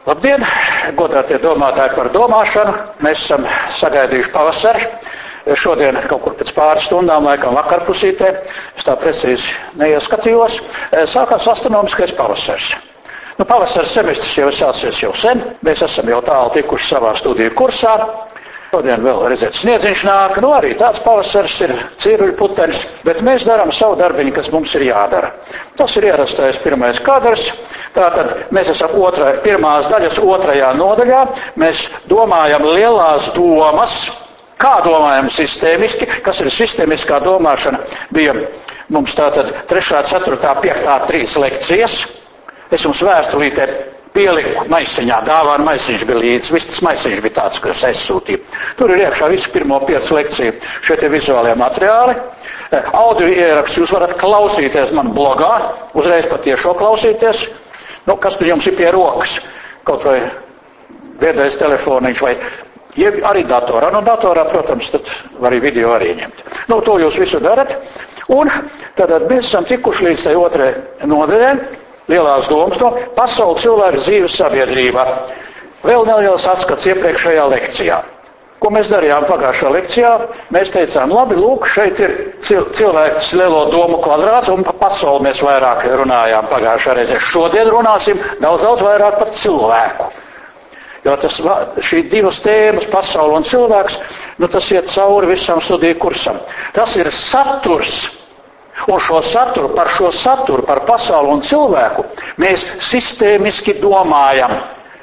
Labdien, godātie domātāji par domāšanu. Mēs esam sagaidījuši pavasari. Šodien kaut kur pēc pāris stundām, laikam vakarpusītē, es tā precīzi neieskatījos, sākās astronomiskais pavasaris. Pavasaris semestris jau ir sācies jau sen. Mēs esam jau tālu tikuši savā studiju kursā. Šodien vēl redzēt sniedziņš nāk. Arī tāds pavasaris ir cīruļu putenis, bet mēs darām savu darbiņu, kas mums ir jādara. Tas ir ierastais pirmais kadrs. Tātad mēs esam pirmās daļas otrajā nodaļā. Mēs domājam lielās domas. Kā domājam sistēmiski? Kas ir sistēmiskā domāšana? Bija mums tātad 3., 4., 5., 3 lekcijas. Es jums vēstulītē pieliku maisiņā, dāvānu maisiņš bija līdz, viss tas maisiņš bija tāds, kas es sūtīju. Tur ir iekšā visu pirmo 5 lekciju, šeit ir vizuālie materiāli. Audio ieraksts jūs varat klausīties man blogā, uzreiz patiešo klausīties. Kas tur jums ir pie rokas? Kaut vai viedais telefoniņš vai arī datorā. Datorā, protams, tad var arī video arī ņemt. To jūs visu darat. Un tad mēs esam tikuši līdz tai otrai nodaļai. Lielās domas no pasauli cilvēku dzīves sabiedrībā. Vēl neliels atskats iepriekšējā lekcijā. Ko mēs darījām pagājušā lekcijā? Mēs teicām, labi, lūk, šeit ir cilvēks lielo domu kvadrāts, un par pasauli mēs vairāk runājām pagājušā reizē. Šodien runāsim daudz vairāk par cilvēku. Jo šī divas tēmas, pasauli un cilvēks, tas iet cauri visam studiju kursam. Tas ir saturs. Un šo saturu, par pasauli un cilvēku, mēs sistēmiski domājam.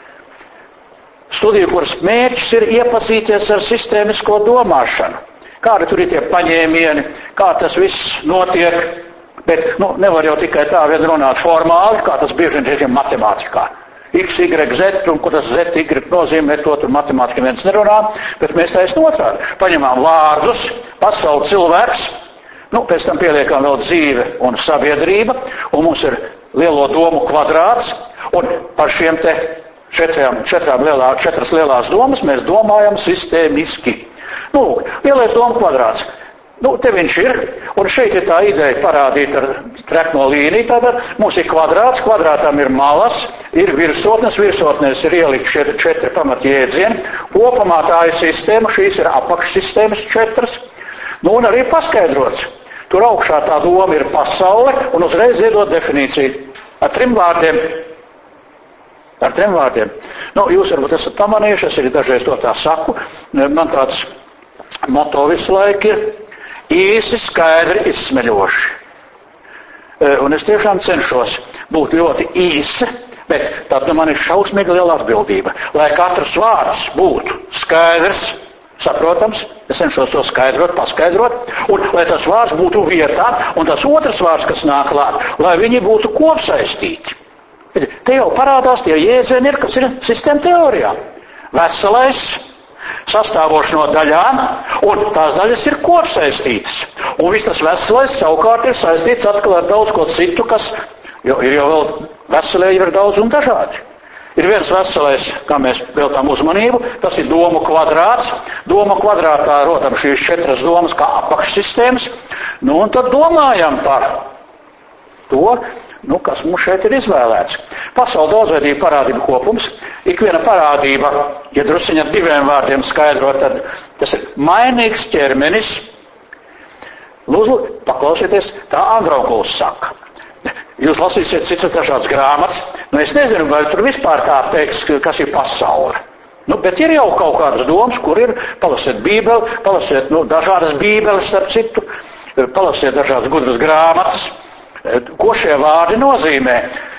Studiju kursa mērķis ir iepazīties ar sistēmisko domāšanu. Kādi tur ir tie paņēmieni, kā tas viss notiek, bet nevar jau tikai tā vien runāt formāli, kā tas bieži vien matemātikā. X, Y, Z, un ko tas Z, Y nozīmē, to tur matemātika viens nerunā, bet mēs taisam otrādi. Paņemām vārdus, pasauli, cilvēks, pēc tam pieliekam vēl dzīve un sabiedrība, un mums ir lielo domu kvadrāts, un par šiem te 4 lielās domas mēs domājam sistēmiski. Lielais domu kvadrāts. Te viņš ir, un šeit ir tā ideja parādīt ar trekno līniju, tātad mums ir kvadrāts, kvadrātam ir malas, ir virsotnes, virsotnēs ir ielikt 4 pamatjēdzieni, kopumā tā ir sistēma, šīs ir apakšsistēmas 4, un arī paskaidrots. Tur augšā tā doma ir pasaule, un uzreiz iedod definīciju ar 3 vārdiem. Ar 3 vārdiem. Jūs varbūt esat pamanījuši, es arī dažreiz to tā saku, man tāds moto visu laiku ir īsi, skaidri, izsmeļoši. Un es tiešām cenšos būt ļoti īsi, bet tad man ir šausmīgi liela atbildība, lai katrs vārds būtu skaidrs, saprotams, es cenšos to skaidrot, paskaidrot, un lai tas vārds būtu vietā, un tas otrs vārds, kas nāk klāt, lai viņi būtu kopsaistīti. Te jau parādās tie jēdzieni, kas ir sistēma teorijā. Veselais, sastāvoši no daļām, un tās daļas ir kopsaistītas. Un viss tas veselais savukārt ir saistīts atkal ar daudz ko citu, kas ir jau vēl veselēji ir daudz un dažādi. Ir viens veselais, kā mēs veltām uzmanību, tas ir domu kvadrāts. Doma kvadrātā rotam šīs 4 domas kā apakšsistēmas, un tad domājam par to, kas mums šeit ir izvēlēts. Pasauli daudzveidība parādība kopums. Ikviena parādība, ja drusiņa ar 2 vārdiem skaidrot, tad tas ir mainīgs ķermenis. Lūdzu, paklausieties, tā Andronkūs saka. Jūs lasīsiet citas dažādas grāmatas. Es nezinu, vai tur vispār tā teiks, kas ir pasaule. Bet ir jau kaut kādas domas, kur ir, palasiet Bībeli, palasiet dažādas Bībeles, starp citu, palasiet dažādas gudras grāmatas, ko šie vārdi nozīmē.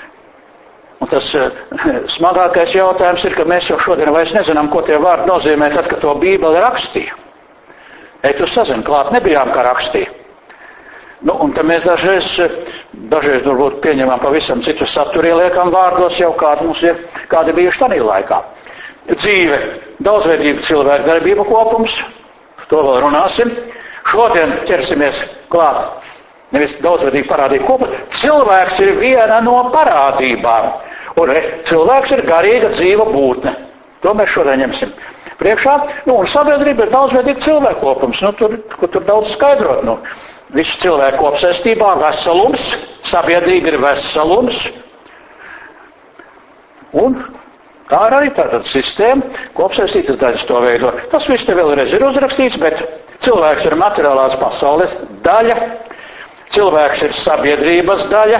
Un tas smagākais jautājums ir, ka mēs jau šodien vairs nezinām, ko tie vārdi nozīmē, tad, kad to Bībeli rakstīja. Jūs sazin, klāt nebijām, kā rakstīja. Un tad mēs dažreiz varbūt pieņemam pavisam citu saturu, ieliekam vārdos jau kādi bijuši tādā laikā. Dzīve, daudzveidība cilvēku darbību kopums, to vēl runāsim. Šodien ķersimies klāt, nevis daudzveidību parādību kopums. Cilvēks ir viena no parādībām, un cilvēks ir garīga dzīva būtne. To mēs šodien ņemsim priekšā. Un sabiedrība ir daudzveidīga cilvēku kopums, tur daudz skaidrot. Visu cilvēku kopsaistībā veselums, sabiedrība ir veselums. Un Tā ir arī tāda sistēma, kopsaistītas daļas to veido. Tas viss te vēlreiz ir uzrakstīts, bet cilvēks ir materiālās pasaules daļa, cilvēks ir sabiedrības daļa,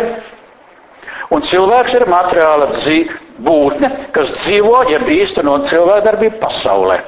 un cilvēks ir materiāla būtne, kas dzīvo, ja īsteno cilvēkdarbību pasaulē.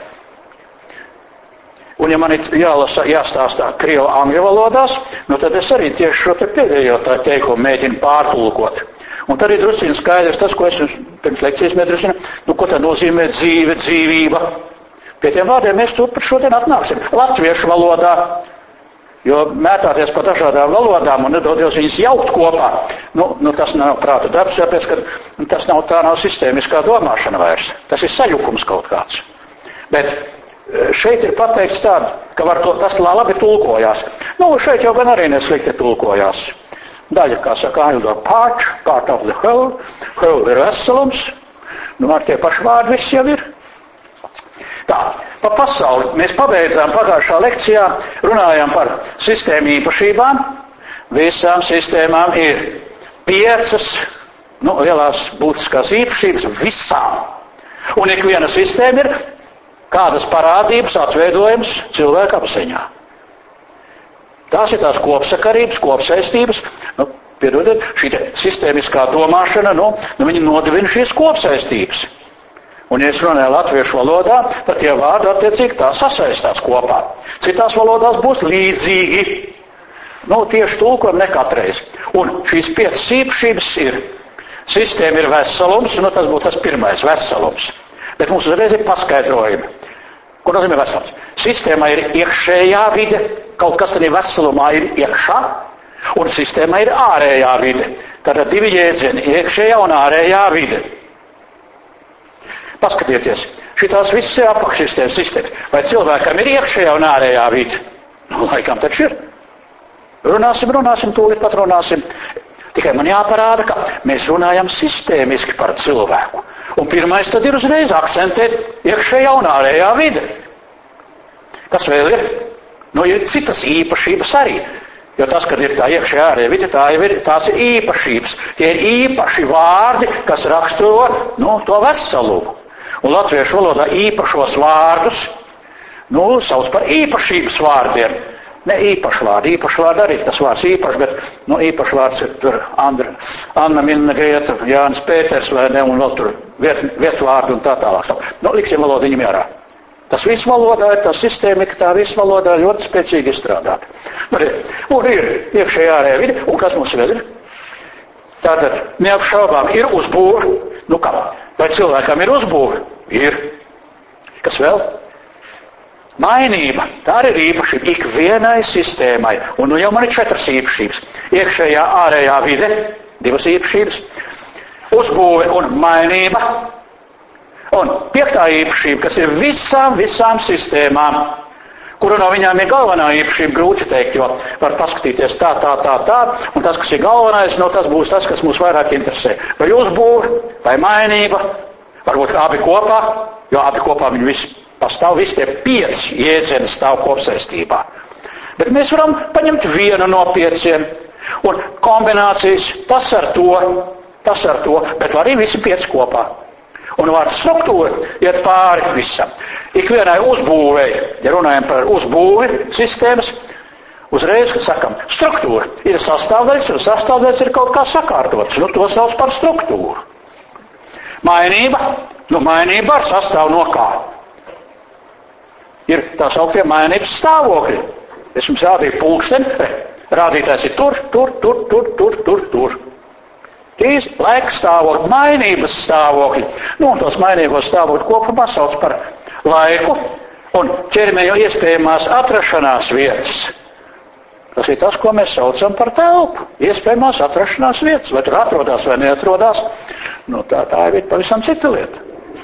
Un ja man ir jāstāstā krievu angļu valodās, tad es arī tieši šo te pēdējo tā teikumu mēģinu pārtulkot. Un tad ir drusciņi skaidrs tas, ko es pirms lekcijas mēģinu, ko tā nozīmē dzīve, dzīvība. Pie tiem vārdiem mēs tur par šodien atnāksim. Latviešu valodā, jo mētāties pa dažādām valodām un nedodies viņas jaukt kopā, tas nav prāta darbs, jāpēc, ka tas nav sistēmiskā domāšana vairs. Tas ir sajukums kaut kāds. Bet šeit ir pateikts tādu, ka tas labi tulkojās. Šeit jau gan arī neslikti tulkojās. Daļa, kā saka angļu, part of the whole ir veselums, ar tie paši vārdi viss jau ir. Tā, pa pasauli mēs pabeidzām pagājušā lekcijā, runājām par sistēmu īpašībām. Visām sistēmām ir 5 lielās būtiskās īpašības visām. Un ikviena sistēma ir kādas parādības atveidojums cilvēka apziņā. Tās ir tās kopsakarības, kopsaistības, piedodiet, šī sistēmiskā domāšana, viņi nodevina šīs kopsaistības. Un, ja es runāju latviešu valodā, tad tie vārdi attiecīgi tā sasaistās kopā. Citās valodās būs līdzīgi. Tieši tulkojam ne katreiz. Un šīs 5 īpašības ir, sistēma ir veselums, tas būtu tas pirmais veselums. Bet mums uzreiz ir paskaidrojumi. Ko nozīmē veselums? Sistēmā ir iekšējā vide, kaut kas tādā veselumā ir iekšā, un sistēmā ir ārējā vide. Tātad 2 jēdzieni - iekšējā un ārējā vide. Paskatieties, šitās visas ir apakšsistēmas sistēmas. Vai cilvēkam ir iekšējā un ārējā vide? Laikam taču ir. Runāsim, tūlīt pat runāsim. Tikai man jāparāda, ka mēs runājam sistēmiski par cilvēku. Un pirmais tad ir uzreiz akcentēt iekšējā un ārējā vide. Kas vēl ir? Ir citas īpašības arī. Jo tas, kad ir tā iekšējā ārējā vide, tās ir īpašības. Tie ir īpaši vārdi, kas raksturo to veselumu. Un latviešu valodā īpašos vārdus sauc par īpašības vārdiem. Ne īpašvārdi. Īpašvārdi arī tas vārds īpašs, bet īpašvārds ir tur Anna Minna Grieta, Jānis Pēters vai ne, un vēl tur vietvārdi un tā tālāk. Liksim valodiņu mierā. Tas viss valodā ir, tā sistēmika, tā viss valodā ļoti spēcīgi izstrādāta. Un ir iekšējā ārējā vide, un kas mums vēl ir? Tātad neapšaubām ir uzbūve. Kā? Vai cilvēkam ir uzbūve? Ir. Kas vēl? Mainība, tā ir īpašība ikvienai sistēmai. Un jau man ir 4 īpašības. Iekšējā, ārējā vide, 2 īpašības. Uzbūve un mainība. Un 5. īpašība, kas ir visām sistēmām, kura no viņām ir galvenā īpašība, grūti teikt, jo var paskatīties tā. Un tas, kas ir galvenais, tas būs tas, kas mūs vairāk interesē. Vai uzbūve, vai mainība, varbūt abi kopā, jo abi kopā viņi visi pastāv, visi tie 5 jēdzieni stāv kopsaistībā. Bet mēs varam paņemt vienu no 5 un kombinācijas tas ar to, bet arī visi 5 kopā. Un vārds struktūra iet pāri visam. Ikvienai uzbūvēji, ja runājam par uzbūvi sistēmas, uzreiz sakam, struktūra ir sastāvdaļas, un sastāvdaļas ir kaut kā sakārtotas. To sauc par struktūru. Mainība, mainība ar sastāv no kā? Ir tā sauktie mainības stāvokļi. Es jums rādīju pulksteni, rādītājs ir tur. Tīs laika stāvokļi, mainības stāvokļi. Un tos mainībos stāvokļi kopumā sauc par laiku un ķermeņa iespējamās atrašanās vietas. Tas ir tas, ko mēs saucam par telpu. Iespējamās atrašanās vietas. Vai tur atrodas vai neatrodas, tā ir pavisam cita lieta.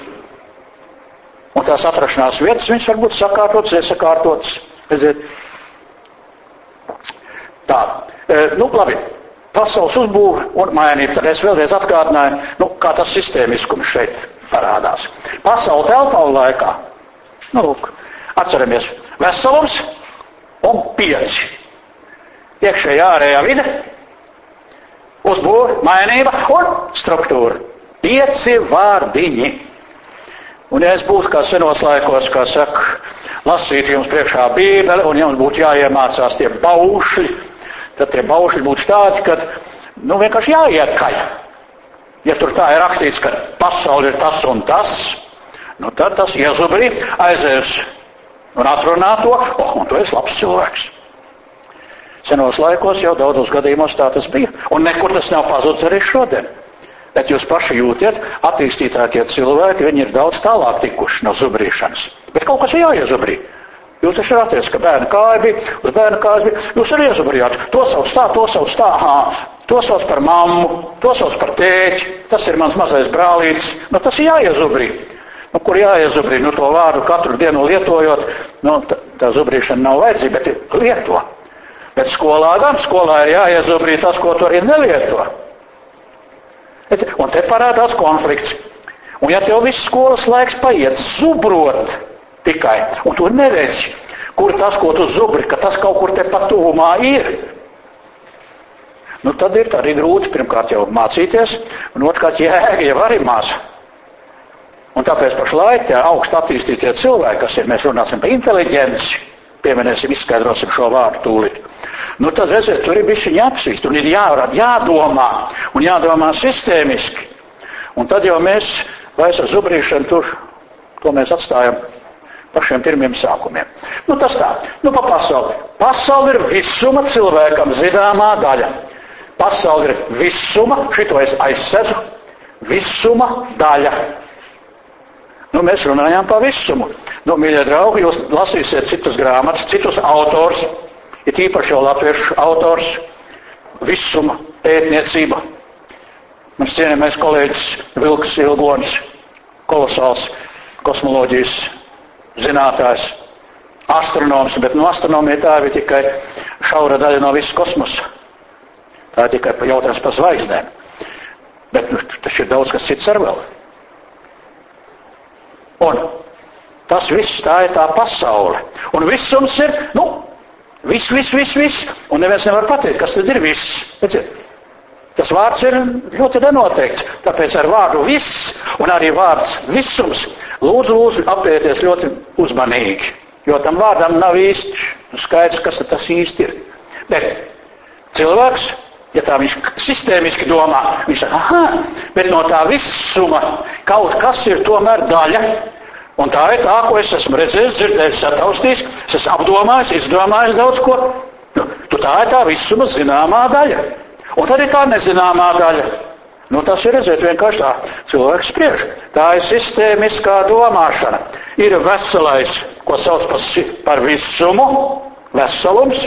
Un tās atrašanās vietas, viņas var būt sakārtotas, nesakārtotas. Tā, labi. Pasaules uzbūve un mainība. Tad es vēlreiz atgādināju, kā tas sistēmiskums šeit parādās. Pasaule telpā un laikā. Atceramies. Veselums un 5. Iekšējā ārējā vide, uzbūve, mainība un struktūra. 5 vārdiņi. Un ja es būtu kā senos laikos, kā saka, lasīt jums priekšā Bībeli, un jums būtu jāiemācās tie baušļi, tad tie baušļi būtu tādi, ka, vienkārši jāiekaļ. Ja tur tā ir rakstīts, ka pasauli ir tas un tas, tad tas iezubrī, aizies un atrunā to, un tu esi labs cilvēks. Senos laikos jau daudzos gadījumos tā tas bija, un nekur tas nav pazudis arī šodien. Bet jūs paši jūtiet, attīstītākie cilvēki, viņi ir daudz tālāk tikuši no zubrīšanas. Bet kaut kas ir jāiezubrī. Jūs taču raties, ka bērna kāja bija, uz bērna kājas bija, jūs arī iezubrījāt. To sauc tā, to sauc par mammu, to sauc par tēķi, tas ir mans mazais brālītis, tas ir jāiezubrī. Kur jāiezubrī, to vārdu katru dienu lietojot, tā zubrīšana nav vajadzīga, bet lieto. Bet skolā ir jāiezubrī tas, ko tu arī nelieto. Un te parādās konflikts. Un ja tev viss skolas laiks paiet zubrot tikai, un tu neredzi, kur tas, ko tu zubri, ka tas kaut kur te pat tuvumā ir, tad ir arī grūti pirmkārt jau mācīties, un otrkārt jēga jau arī maza. Un tāpēc pašlaik tie augst attīstītie cilvēki, kas ir, mēs runāsim par inteliģenci, pieminēsim, izskaidrosim šo vārdu tūlīt. Tad redziet, tur ir bišķiņ jāapsīst, un ir jādomā, un jādomā sistēmiski. Un tad jau mēs vairs ar zubrīšanu to mēs atstājam pašiem pirmiem sākumiem. Tas tā, pa pasauli. Pasauli ir visuma cilvēkam zināmā daļa. Pasauli ir visuma, šito es aizsedzu, visuma daļa. Mēs runājām par visumu. Mīļie draugi, jūs lasīsiet citus grāmatas, citus autors, ir īpaši jau latviešu autors, visuma, pētniecība. Mans cienījamais kolēģis Vilks Ilgonis, kolosāls kosmoloģijas zinātājs, astronoms, bet astronomija tā ir tikai šaura daļa no visas kosmosa. Tā ir tikai jautājums par zvaigznēm. Bet tas ir daudz kas cits ar vēl. Un tas viss, tā ir tā pasaule. Un visums ir, viss. Un neviens nevar pateikt, kas tad ir viss. Redziet, tas vārds ir ļoti nenoteikts. Tāpēc ar vārdu viss un arī vārds visums lūdzu apieties ļoti uzmanīgi. Jo tam vārdam nav īsti skaidrs, kas tas īsti ir. Bet cilvēks, ja tā viņš sistēmiski domā, viņš saka, bet no tā visuma kaut kas ir tomēr daļa. Un tā ir tā, ko es esmu redzējis, dzirdējis, sataustījis, es esmu apdomājis, izdomājis daudz ko. Tā ir tā visuma zināmā daļa. Un tad ir tā nezināmā daļa. Tas ir, redzēt, vienkārši tā. Cilvēks spriež. Tā ir sistēmiskā domāšana. Ir veselais, ko sauc par visumu, veselums.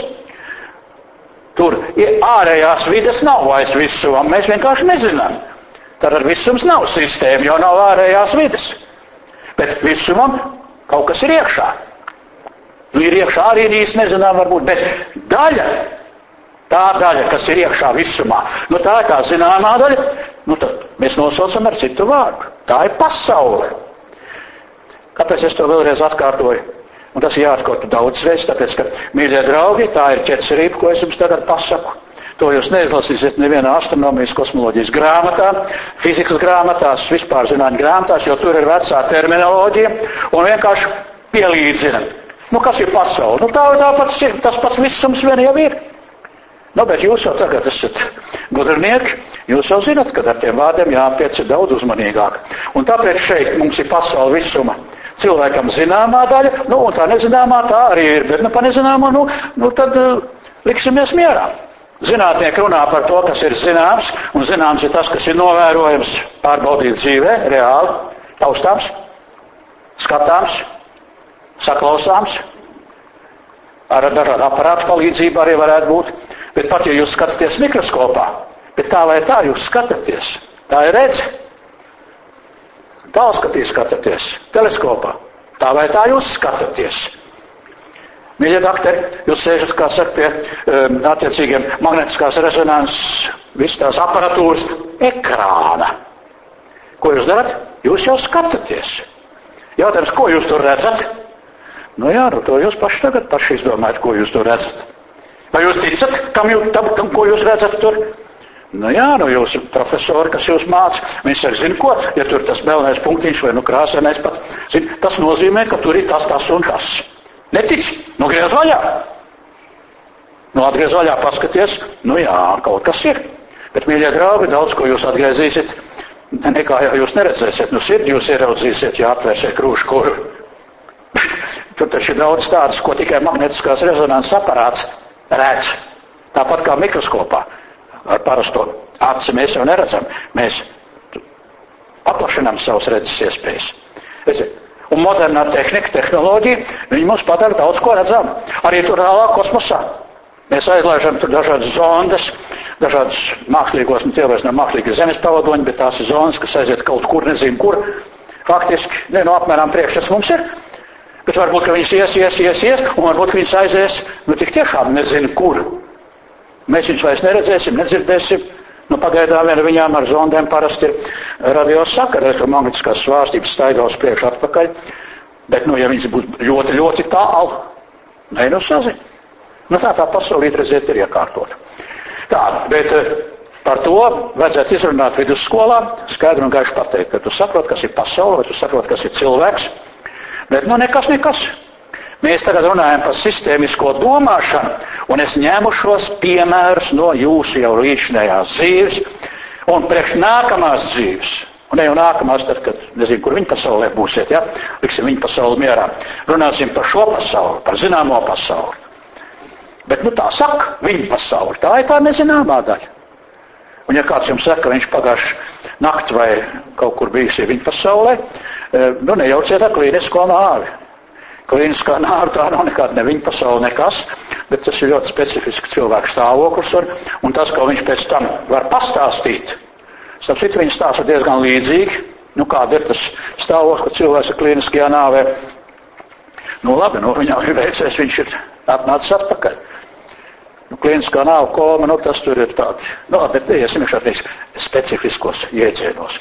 Tur ir ārējās vides nav vairs visumam, mēs vienkārši nezinām. Tad ar visums nav sistēma, jo nav ārējās vides. Bet visumam kaut kas ir iekšā. Ir iekšā arī īsti nezinām varbūt, bet daļa, tā daļa, kas ir iekšā visumā, tā ir tā zināmā daļa, tad mēs nosaucam ar citu vārdu. Tā ir pasaule. Kāpēc es to vēlreiz atkārtoju? Un tas ir jāatkārto daudz reizes, tāpēc, ka, mīļie draugi, tā ir ķecerība, ko es jums tagad pasaku. To jūs neizlasīsiet nevienā astronomijas kosmoloģijas grāmatā, fizikas grāmatās, vispār zinātņu grāmatās, jo tur ir vecā terminoloģija un vienkārši pielīdzina. Kas ir pasaule? Tas pats visums vien jau ir. Bet jūs jau tagad esat gudrinieki, jūs jau zinat, ka ar tiem vārdiem jāpiec ir daudz uzmanīgāk. Un tāpēc šeit mums ir pasaule visuma. Cilvēkam zināmā daļa, un tā nezināmā tā arī ir, bet pa nezināmā, tad liksimies mierā. Zinātnieki runā par to, kas ir zināms, un zināms ir tas, kas ir novērojams, pārbaudīt dzīvē, reāli, taustāms, skatāms, saklausāms, ar dažādu aparātu palīdzību arī varētu būt, bet pat ja jūs skatāties mikroskopā, bet tā vai tā jūs skatāties, tā ir redze, tālskatī skatāties, teleskopā, tā vai tā jūs skatāties. Mīļie daktari, jūs sēžat, kā saka, pie attiecīgiem magnetiskās rezonanses, visas tās aparatūras ekrāna. Ko jūs darat? Jūs jau skatāties. Jautājums, ko jūs tur redzat? To jūs paši izdomājat, ko jūs tur redzat. Vai jūs ticat, ko jūs redzat tur? Nu jā, jūs profesori, kas jūs māca, viņi saka, zini ko, ja tur tas melnais punktiņš vai krāsainais pat, zini, tas nozīmē, ka tur ir tas un tas. Netici, griez vaļā. Atgriez vaļā, paskaties, jā, kaut kas ir. Bet, mīļie draugi, daudz ko jūs atgriezīsiet, nekā jūs neredzēsiet. Sirdi jūs ieraudzīsiet, ja atvērsiet krūšu kuru. Tur taču ir daudz tādas, ko tikai magnetiskās rezonanses aparāts redz. Tāpat kā mikroskopā. Ar parasto aci mēs jau neredzam. Mēs paplašinām savas redzes iespējas. Un modernā tehnoloģija, viņi mums padara daudz ko redzam. Arī tur tālāk kosmosā. Mēs aizlaižam tur dažādas zondes, dažādas mākslīgos, tie vairs nav mākslīgi zemes pavadoņi, bet tās ir zonas, kas aiziet kaut kur, nezinu kur. Faktiski, apmēram priekšstats mums ir. Bet varbūt, ka viņas ies, un varbūt, ka viņas aizies, tik tiešām nezinu kur. Mēs viņus vairs neredzēsim, nedzirdēsim. Pagaidām vien viņām ar zondēm parasti ir radiosakara, elektromagnetiskās svārstības staigā uz priekšu atpakaļ. Bet, ja viņas būs ļoti, ļoti tālu, sazin. Tā pasaulīt redzēt ir iekārtota. Bet par to vajadzētu izrunāt vidusskolā, skaidri un gaiši pateikt, ka tu saproti, kas ir pasaule, vai tu saproti, kas ir cilvēks. Bet, nekas. Mēs tagad runājam par sistēmisko domāšanu, un es ņēmu šos piemērus no jūsu jau līdzinājās dzīves, un priekš nākamās dzīves, un ne jau nākamās, tad, kad nezinu, kur viņa pasaulē būsiet, liksim viņa pasauli mierā, runāsim par šo pasauli, par zināmo pasauli. Bet, tā saka, viņa pasauli, tā ir tā nezināmā daļa. Un ja kāds jums saka, ka viņš pagājuši nakti vai kaut kur bijusi viņa pasaulē, nejauciet ar klīnisko nāvi. Klīniskā nāve tā nav nekāda ne viņa pasaule, nekas, bet tas ir ļoti specifisks cilvēku stāvoklis, un tas, ko viņš pēc tam var pastāstīt, starp citu viņa stāsta diezgan līdzīgi, kāda ir tas stāvoklis, ka cilvēks ir klīniskajā nāvē. Labi, viņam ir veicies, viņš ir atnācis atpakaļ. Klīniskā nāve koma, tas tur ir tādi, bet iesim šādīs specifiskos jēdzienos.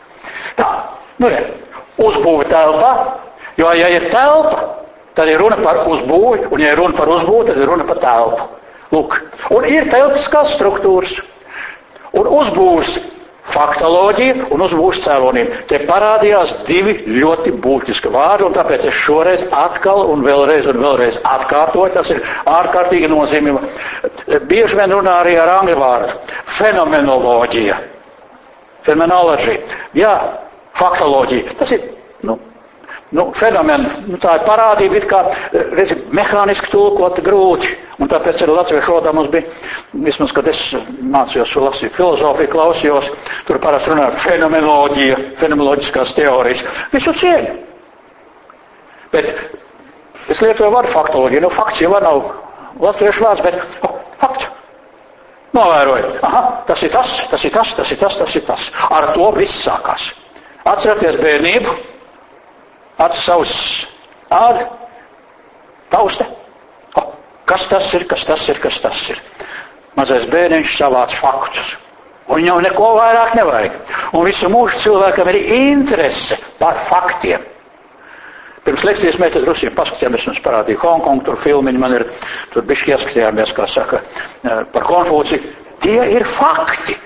Uzbūve telpā. Jo, ja ir telpa, tad ir runa par uzbūvi, un ja ir runa par uzbūvi, tad ir runa par telpu. Lūk, un ir telpiskās struktūras, un uzbūves faktoloģija un uzbūves cēlonība. Te parādījās divi ļoti būtiski vārdi, un tāpēc es šoreiz atkal un vēlreiz atkārtoju, tas ir ārkārtīgi nozīmība. Bieži vien runā arī ar angļu vārdu. Fenomenoloģija. Fenomenoloģija. Jā, faktoloģija. Tas ir, fenomeni, tā ir parādība, it kā, mehāniski tulkot grūti, un tāpēc arī latviešu valodā mums bija, vismaz, kad es mācījos lasīt filozofiju, klausījos, tur parasti runā fenomenoloģija, fenomenoloģiskās teorijas, visu cieņu. Bet es lietoju vārdu faktoloģiju, fakts jau nav latviešu vārds, bet fakts. Novēroju, tas ir tas. Ar to viss sākās. Atcerieties bērnību. Acis savus ādi, tauste. Kas tas ir? Mazais bērniņš savāc faktus. Un viņam neko vairāk nevajag. Un visu mūžu cilvēkam ir interese par faktiem. Pirms lekcijas mēs tad drusku paskatījāmies, mums parādīja Hongkongu, tur filmiņi, man ir, tur bišķi ieskatījāmies, kā saka, par Konfūciju. Tie ir fakti.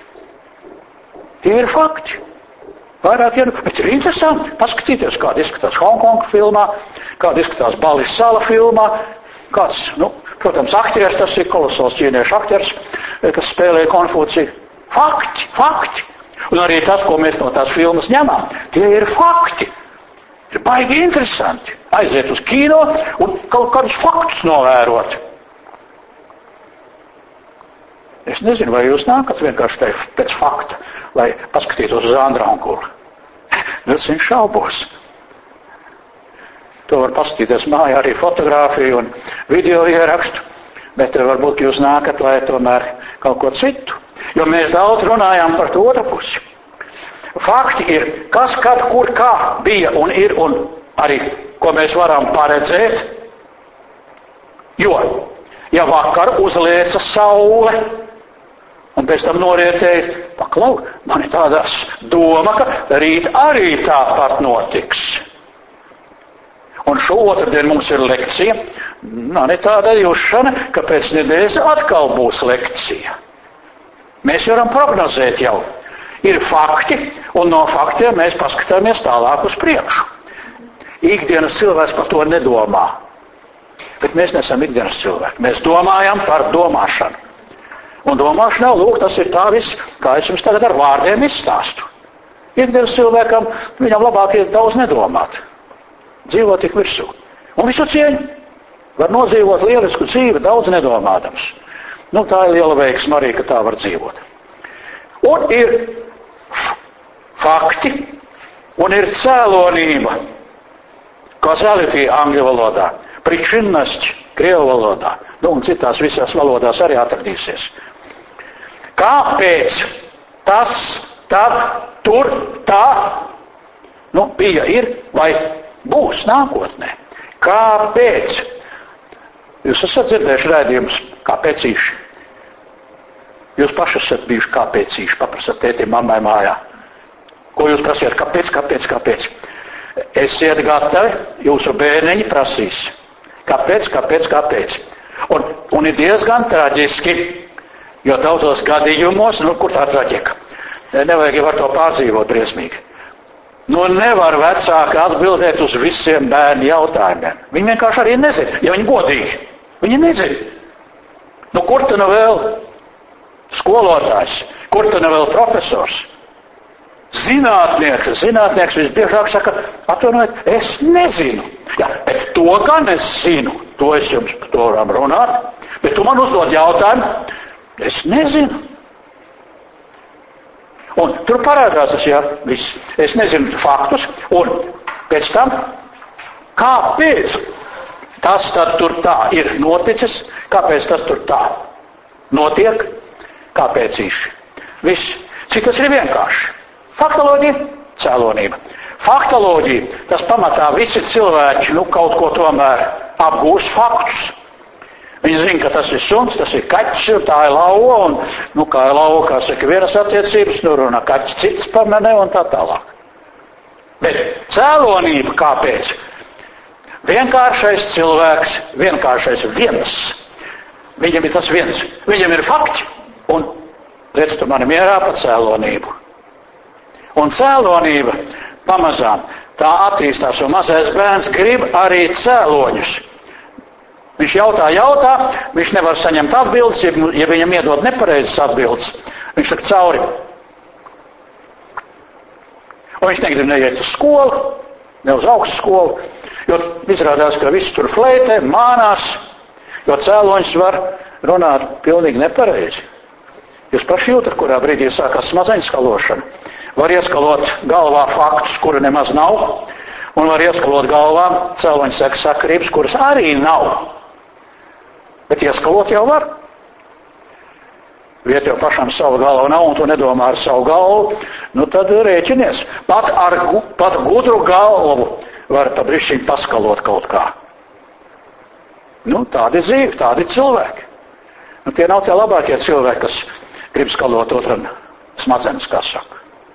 Vairāk, bet ir interesanti paskatīties, kāda izskatās Hongkonga filmā, kāda izskatās Balis Sala filmā, kāds, protams, aktieris, tas ir kolosāls ķīniešu aktieris, kas spēlē Konfūciju. Fakti. Un arī tas, ko mēs no tās filmas ņemam, tie ir fakti. Ir baigi interesanti. Aiziet uz kino un kaut kādus faktus novērot. Es nezinu, vai jūs nākat vienkārši pēc fakta, lai paskatītos uz Andrankulu. Es viņu šaubos. To var paskatīties mājā arī fotogrāfiju un video ierakstu, bet varbūt jūs nākat, lai tomēr kaut ko citu. Jo mēs daudz runājām par to otru pusi. Fakti ir, kas, kad, kur, kā bija un ir, un arī, ko mēs varam paredzēt. Jo, ja vakar uzlieca saule, un pēc tam norietēja, paklau, man ir tādās doma, ka rīt arī tāpat notiks. Un šo otrdien mums ir lekcija. Man ir tāda jūšana, ka pēc nedēļas atkal būs lekcija. Mēs varam prognozēt jau. Ir fakti, un no faktiem mēs paskatāmies tālāk uz priekšu. Ikdienas cilvēks par to nedomā. Bet mēs nesam ikdienas cilvēki. Mēs domājam par domāšanu. Un domāšanā, lūk, tas ir tā viss, kā es jums tagad ar vārdiem izstāstu. Ikdienas cilvēkam, viņam labāk ir daudz nedomāt. Dzīvot tik virsū. Un visu cieņu. Var nodzīvot lielisku dzīvi, daudz nedomādams. Tā ir liela veiksma arī, ka tā var dzīvot. Un ir fakti, un ir cēlonība, causality angļu valodā, pričinность krievu valodā, un citās visās valodās arī atradīsies. Kāpēc tas, tad, tur, tā, bija, ir vai būs nākotnē? Kāpēc? Jūs esat dzirdējuši raidījumus kāpēcīši? Jūs paši esat bijuši kāpēcīši, paprasat tētim, mammai mājā. Ko jūs prasiet? Kāpēc? Esiet gatavi, jūsu bērniņi prasīs. Kāpēc? Un ir diezgan traģiski, jo daudzos gadījumos, kur tā traģika? Nevajag jau ar to pārdzīvot briesmīgi. Nevar vecāki atbildēt uz visiem bērnu jautājumiem. Viņi vienkārši arī nezina, ja viņi godīgi. Viņi nezina. Kur tad vēl skolotājs? Kur tad vēl profesors? Zinātnieks visbiežāk saka, atvainojiet, es nezinu. Jā, bet to gan es zinu. To es jums par to varam runāt. Bet tu man uzdod jautājumu, es nezinu. Un tur parādās tas, viss. Es nezinu faktus, un pēc tam, kāpēc tas tad tur tā ir noticis, kāpēc tas tur tā notiek, kāpēc īši. Viss. Cik tas ir vienkārši. Faktoloģija, cēlonība. Faktoloģija, tas pamatā visi cilvēki, kaut ko tomēr apgūst faktus. Viņi zina, ka tas ir suns, tas ir kaķis, tā ir lauva, un, kā ir lauva, kā saka, vienas attiecības, runā kaķis cits pamanē un tā tālāk. Bet cēlonība kāpēc? Vienkāršais cilvēks, vienkāršais viens. Viņam ir tas viens. Viņam ir fakti, un liec tu mani mierā par cēlonību. Un cēlonība pamazām tā attīstās, un mazais bērns grib arī cēloņus. Viņš jautā, viņš nevar saņemt atbildes, ja viņam iedod nepareizas atbildes. Viņš saka cauri. Un viņš negrib neiet uz skolu, ne uz augstu skolu, jo izrādās, ka visi tur fleitē, mānās, jo cēloņus var runāt pilnīgi nepareizi. Jūs paši jūtat, kurā brīdī sākās smadzeņu skalošana. Var ieskalot galvā faktus, kuri nemaz nav, un var ieskalot galvā cēloņu sekas sakarības, kuras arī nav. Bet ieskalot jau var. Viet jau pašam savu galvu nav, un tu nedomā ar savu galvu, tad rēķinies. Pat gudru galvu var pa brišķiņu paskalot kaut kā. Tādi dzīvi, tādi cilvēki. Tie nav tie labākie cilvēki, kas grib skalot otram smadzenes, kā saka.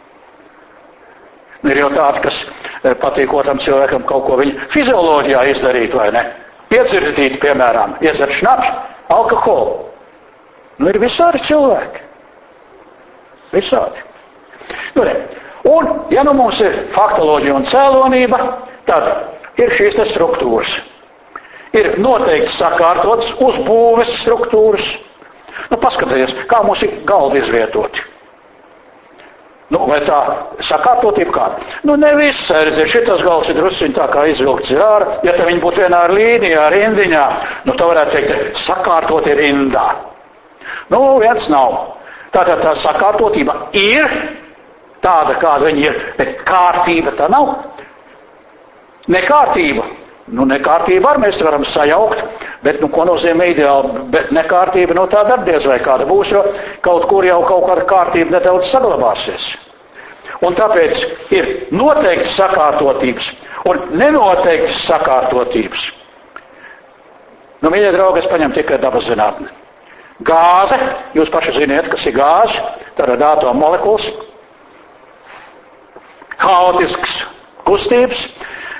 Ir jau tādi, kas patīk otram cilvēkam kaut ko viņa fizioloģijā izdarīt, vai ne? Piedzirtīt, piemēram, iedzert šnapi, alkoholu. Ir visādi cilvēki. Visādi. Un, ja mums ir faktoloģija un cēlonība, tad ir šīs te struktūras. Ir noteikti sakārtotas uzbūves struktūras. Paskatieties, kā mums ir galdi izvietoti. Vai tā sakārtotība kāda? Ne viss, šitas galds ir drusciņ tā kā izvilkts ir ārā. Ja te viņi būtu vienā ar līnijā, rindiņā, tā varētu teikt, sakārtoti rindā. Viens nav. Tātad tā sakārtotība ir tāda, kāda viņa ir, bet kārtība tā nav. Nekārtība. Nekārtība ar mēs varam sajaukt, bet, ko nozīmē ideāli, bet nekārtība, tāda diez vai kāda būs, jo kaut kur jau kaut kāda kārtība nedaudz saglabāsies. Un tāpēc ir noteikti sakārtotības un nenoteikti sakārtotības. Mīļie draugi, es paņemu tikai dabas zinātni. Gāze, jūs paši ziniet, kas ir gāze, tātad atomu molekulas, haotisks kustības,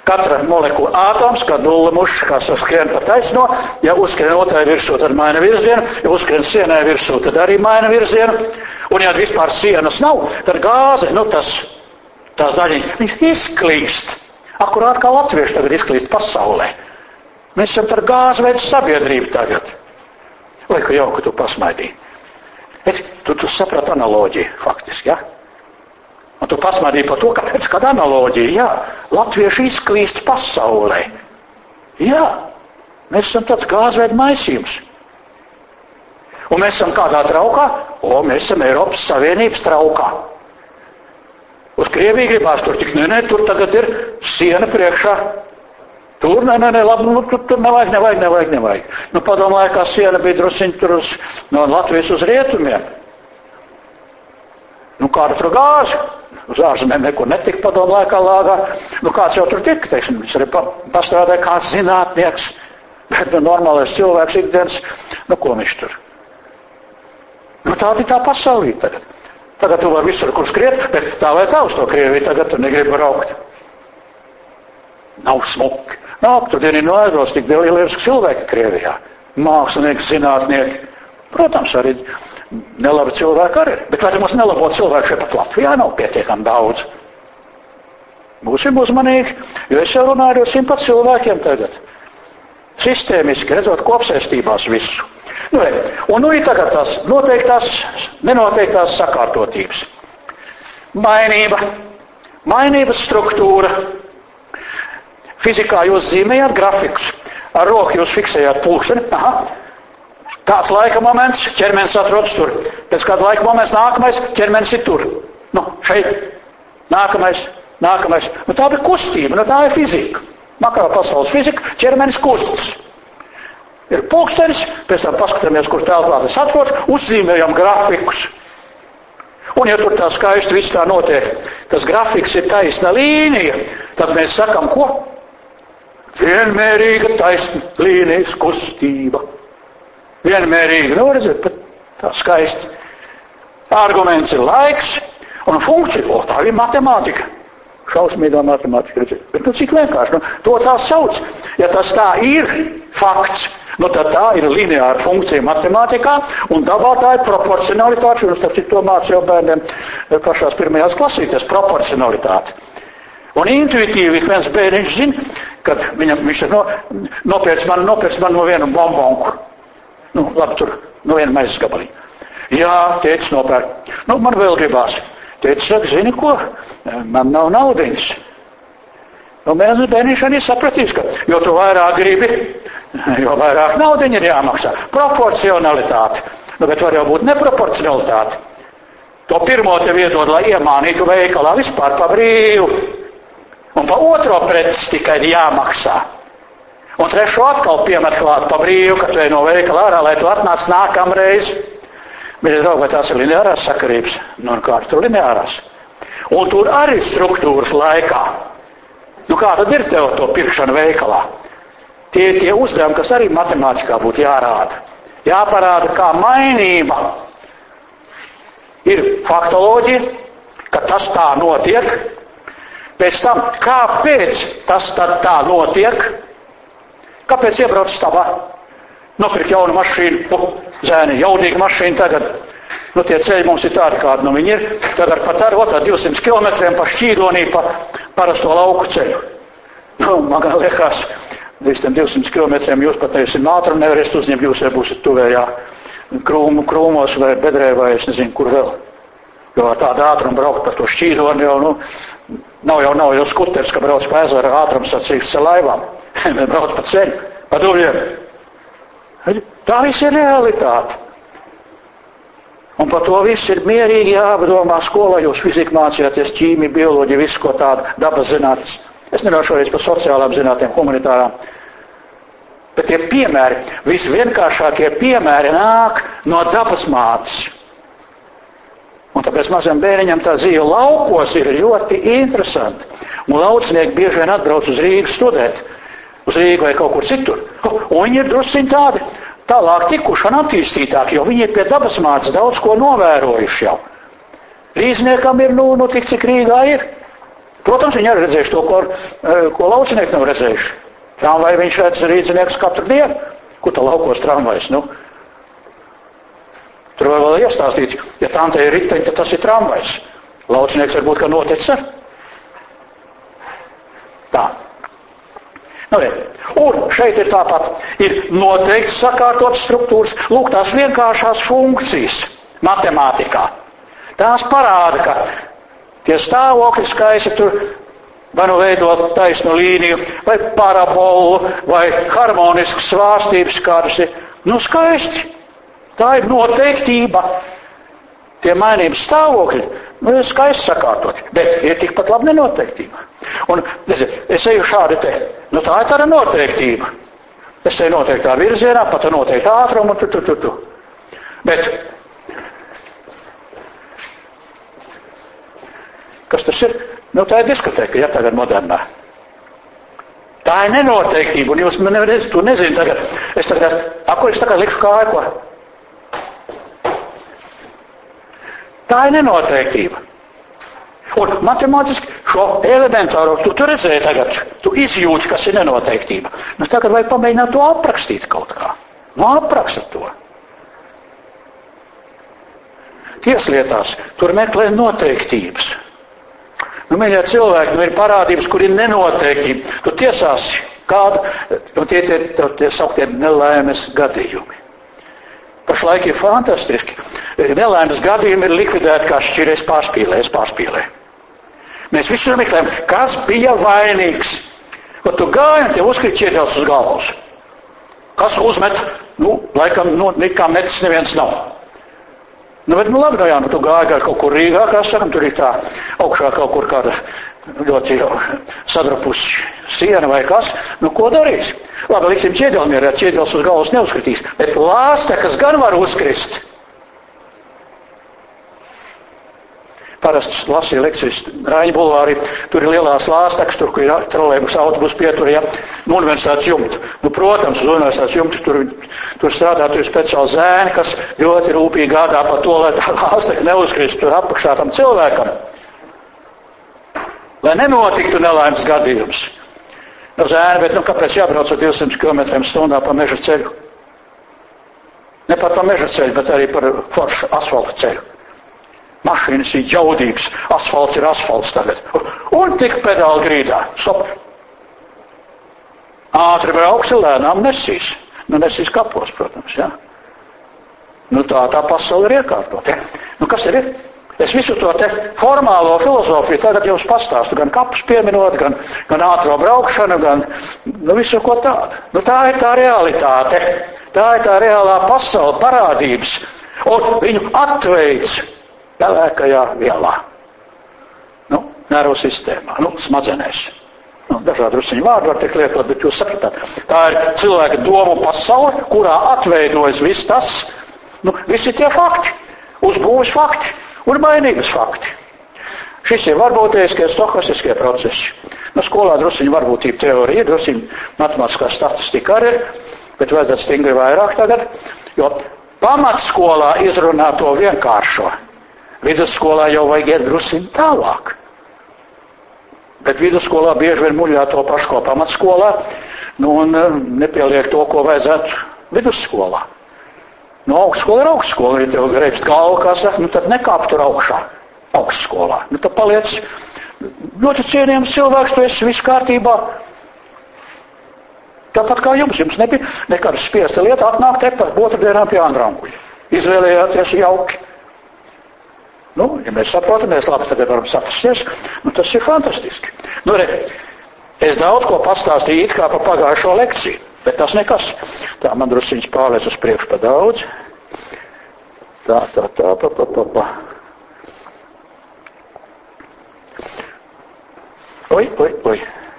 Katra molekula ātoms, kā nulle muša, kā skrien pa taisno, ja uzskrien otrai virsū, tad maina virzienu, ja uzskrien sienai virsū, tad arī maina virzienu, un ja vispār sienas nav, tad gāze, tās daļiņas, viņas izklīst. Akurāt kā latvieši tagad izklīst pasaulē. Mēs esam ar gāzveidu sabiedrību tagad. Lai, ka jauka tu pasmaidīji. Tu saprati analoģiju, faktiski, ja? Un tu pasmaidīji par to, ka, kāda analoģija, jā, latvieši izklīst pasaulē. Jā, mēs esam tāds gāzveidu maisījums. Un mēs esam kādā traukā? Mēs esam Eiropas Savienības traukā. Uz Krieviju gribās tur tik, tur tagad ir siena priekšā. Tur, labi, tur nevajag. Padomāju, kā siena bija drusiņi tur no Latvijas uz rietumiem. Kāda tur gāze? Uz ārzemēm neko netika padomāju, kā lāgā. Kāds jau tur tika, teiksim, viņš arī pastrādāja kā zinātnieks, bet normālais cilvēks ikdienas, ko viņš tur? Tāda ir tā pasaulī tagad. Tagad tu vari visur, kur skriet, bet tā vai tā uz to Krieviju tagad tu negribi braukt. Nav smuki. Tur ir noēdos tik lieliski cilvēki Krievijā. Mākslinieki, zinātnieki. Protams, arī nelabi cilvēki arī. Bet vai mums nelabo cilvēku šeit pat Latvijā nav pietiekami daudz? Būsim uzmanīgi, jo es jau runāju ar 100 cilvēkiem tagad. Sistēmiski, redzot kopsēstībās visu. Un ir tagad tās noteiktās, nenoteiktās sakārtotības. Mainības struktūra. Fizikā jūs zīmējāt grafikus. Ar roku jūs fiksējāt pulksteni. Kāds laika moments, ķermenis atrodas tur. Pēc kāda laika moments nākamais, ķermenis ir tur. Šeit. Nākamais. Tā bija kustība, tā ir fizika. Makrā pasaules fizika, ķermenis kustas. Ir pulkstenis, pēc tam paskatāmies, kur telpā tas atrodas, uzzīmējam grafikus. Un ja tur tā skaisti viss tā notiek, tas grafiks ir taisna līnija, tad mēs sakam, ko? Vienmērīga taisna līnijas kustība. Vienmērīga, redziet, tā skaisti. Arguments ir laiks un funkcija, tā ir matemātika. Šausmīgā matemātika, redziet. Bet cik vienkārši, to tā sauc. Ja tas tā ir fakts, tad tā ir lineāra funkcija matemātikā, un dabā tā ir proporcionalitāte, un starp citu to māca jau bērniem pašās pirmajās klasītēs, proporcionalitāte. Un intuitīvi viens bērniņš zina, kad viņš ir nopērts man no vienu bombonku. Labi, tur no viena maizes gabaliņa. Jā, tētis nopērk. Man vēl gribās. Tētis saka, zini ko, man nav naudiņas. Bērniņš arī sapratīs, ka jo tu vairāk gribi, jo vairāk naudiņa ir jāmaksā. Proporcionalitāte. Bet var jau būt neproporcionalitāte. To pirmo tev iedod, lai iemānītu veikalā vispār pa brīvu. Un pa otro pretis tikai ir jāmaksā. Un trešo atkal piemet klāt pa brīvu, ka tu ej no veikala ārā, lai tu atnāc nākamreiz. Bet, draugi, vai tās ir lineārās sakarības? Kāds tur lineārās? Un tur arī struktūras laikā. Kā tad ir tev to pirkšana veikalā? Tie uzdevumi, kas arī matemātikā būtu jārāda. Jāparāda, kā mainība ir faktoloģija, ka tas tā notiek. Pēc tam, kāpēc tas tad tā notiek? Kāpēc iebrauc stabā? Nopirkt jaunu mašīnu, zēni, jaudīga mašīna tagad. Tie ceļi mums ir tādi, kādi viņi ir. Tagad pat ar 200 kilometriem pa šķīdonī, pa parasto lauku ceļu. Man liekas, līdz tiem 200 kilometriem jūs pat nevisim ātrumu nevarēsiet uzņemt, jūs jau būsiet tuvējā krūmos vai bedrē vai es nezinu, kur vēl. Jo ar tādu ātrumu braukt pa to šķīdoni jau, nav jau skuters, ka brauc pa ezera ātrums sacīgs ar laivām. Brauc pa ceļu, pa dubļiem. Tā viss ir realitāte. Un par to viss ir mierīgi jāpadomā skolā, jūs fiziku mācījāties, ķīmiju, bioloģiju, visu ko tādu dabas zinātnes. Es nerunāju šoreiz par sociālām zinātnēm, humanitārām. Bet tie piemēri, visvienkāršākie piemēri nāk no dabas mātes. Un tāpēc mazam bērniņam tā dzīve laukos ir ļoti interesanti. Un laucinieki bieži vien atbrauc uz Rīgu studēt, uz Rīgu vai kaut kur citur. Un viņi ir drusciņi tādi tālāk tikuši un attīstītāki, jo viņi ir pie dabas mātes daudz ko novērojuši jau. Rīzniekam ir, tik cik Rīgā ir. Protams, viņi arī redzējuši to, ko laucinieki nav redzējuši. Tramvaju viņš redz rīdzinieks katru dienu. Kur tā laukos tramvajs? Nu, tur var vēl iestāstīt, ja tantei ir riteņi, tad tas ir tramvajs. Laucinieks varbūt, ka noticis ar. Tā. Nu, un šeit ir tāpat, ir noteikti sakārtotas struktūras, lūk, tās vienkāršās funkcijas matemātikā. Tās parāda, ka tie stāvokļi skaisti tur vai nu veidot taisnu līniju, vai parabolu, vai harmoniskas svārstības kādas ir. Nu, skaisti. Tā ir noteiktība. Tie mainības stāvokļi, nu, ir skaisti sakārtot, bet ir tikpat labi nenoteiktība. Un, es eju šādi te, nu, tā ir tāda noteiktība. Es eju noteiktā virzienā, pat ar noteiktu ātrumu, tu. Bet, kas tas ir? Nu, tā ir diskoteka, ja tagad modernā. Tā ir nenoteiktība, un jūs man to nezinu tagad. Kur es tagad likšu kāju, ko? Tā ir nenoteiktība. Un matemātiski šo elementāro, tu redzēji tagad, tu izjūti, kas ir nenoteiktība. Nu, tagad vajag pamēģināt to aprakstīt kaut kā. Nu, apraksta to. Tieslietās, tur meklē noteiktības. Nu, mīļie cilvēki, nu ir parādības, kur ir nenoteiktība. Tu tiesās kādu, un tie sauktie nelaimes gadījumi. Pašlaik ir fantastiski. Nelaimes gadījumi ir likvidēti kā šķiries pārspīlē. Mēs visu meklējam, kas bija vainīgs. Kad tu gāji, un tev uzkrīt ķieģels uz galvas. Kas uzmet? Nu, laikam, nekā metis neviens nav. Nu, bet, labi, jā, tu gāji kaut kur Rīgā, kā sakam, tur ir tā augšā kaut kur kāda ļoti sadrapusi siena vai kas. Nu, ko darīs? Labi, liksim ķieģeli mierē, ķieģels uz galvas neuzkritīs, bet lāste, kas gan var uzkrist. Parasti lasīja lekcijas Raiņa bulvārī, tur ir lielās lāstekas, tur, kur ir trolejbus autobus pietur, ja, universitātes jumta. Nu, protams, uz universitātes jumta tur strādā, tur ir speciāli zēni, kas ļoti rūpīgi gādā par to, lai tā lāsteka neuzkrist tur apakšā tam cilvēkam. Lai nenotiktu nelaimes gadījums. Nu, zēni, bet, kāpēc jābrauc ar 200 km/h pa meža ceļu? Ne par pa meža ceļu, bet arī par foršu asfalta ceļu. Mašīnas ir jaudīgas, asfalts ir asfalts tagad. Un tik pedāli grīdā. Stop. Ātri brauks, lēnām nesīs. Nu, nesīs kapos, protams, jā. Nu, tā pasaule ir iekārtot, ja. Nu, kas ir? Es visu to te formālo filozofiju tagad jums pastāstu, gan kapus pieminot, gan ātro braukšanu, gan, nu, visu ko tādu. Nu, tā ir tā realitāte. Tā ir tā reālā pasaule, parādības. Un viņu atveids pelēkajā vielā. Nu, nervu sistēmā, nu, smadzenēs. Nu, dažādi rusiņu vārdi var tiek lietot, bet jūs sapratāt. Tā ir cilvēka domu pasaule, kurā atveidojas viss tas, nu, visi tie fakti, uzbūves fakti un mainības fakti. Šis ir varbūtiskie, stokastiskie procesi. Nu, skolā drusiņu varbūtība teorija, drusiņu matemātiskā statistika arī, bet vajadzētu stingri vairāk tagad, jo pamatskolā izrunā to vienkāršo. Vidusskolā jau vajag iet drusiņu tālāk. Bet vidusskolā bieži vien muļā to pašu, ko pamatskolā, nu, un nepieliek to, ko vajadzētu vidusskolā. Nu, augstskola ir augstskola, ja tev greibst galvu, kā saka, nu, tad nekāp tur augšā, augstskolā. Nu, tad paliec ļoti cienījams cilvēks, tu esi viss kārtībā. Tāpat kā jums nebija nekāda spiesta lieta atnākt te par otrdienām pie Andranguļa. Izvēlējāties jauki. Nu, ja mēs saprotamies, labi, tagad varam saprasties, nu, tas ir fantastiski. Nu, es daudz ko pastāstīju it kā par pagājušo lekciju, bet tas nekas. Tā man drusciņas pārlēc uz priekšu pa daudz. Pa. Oi.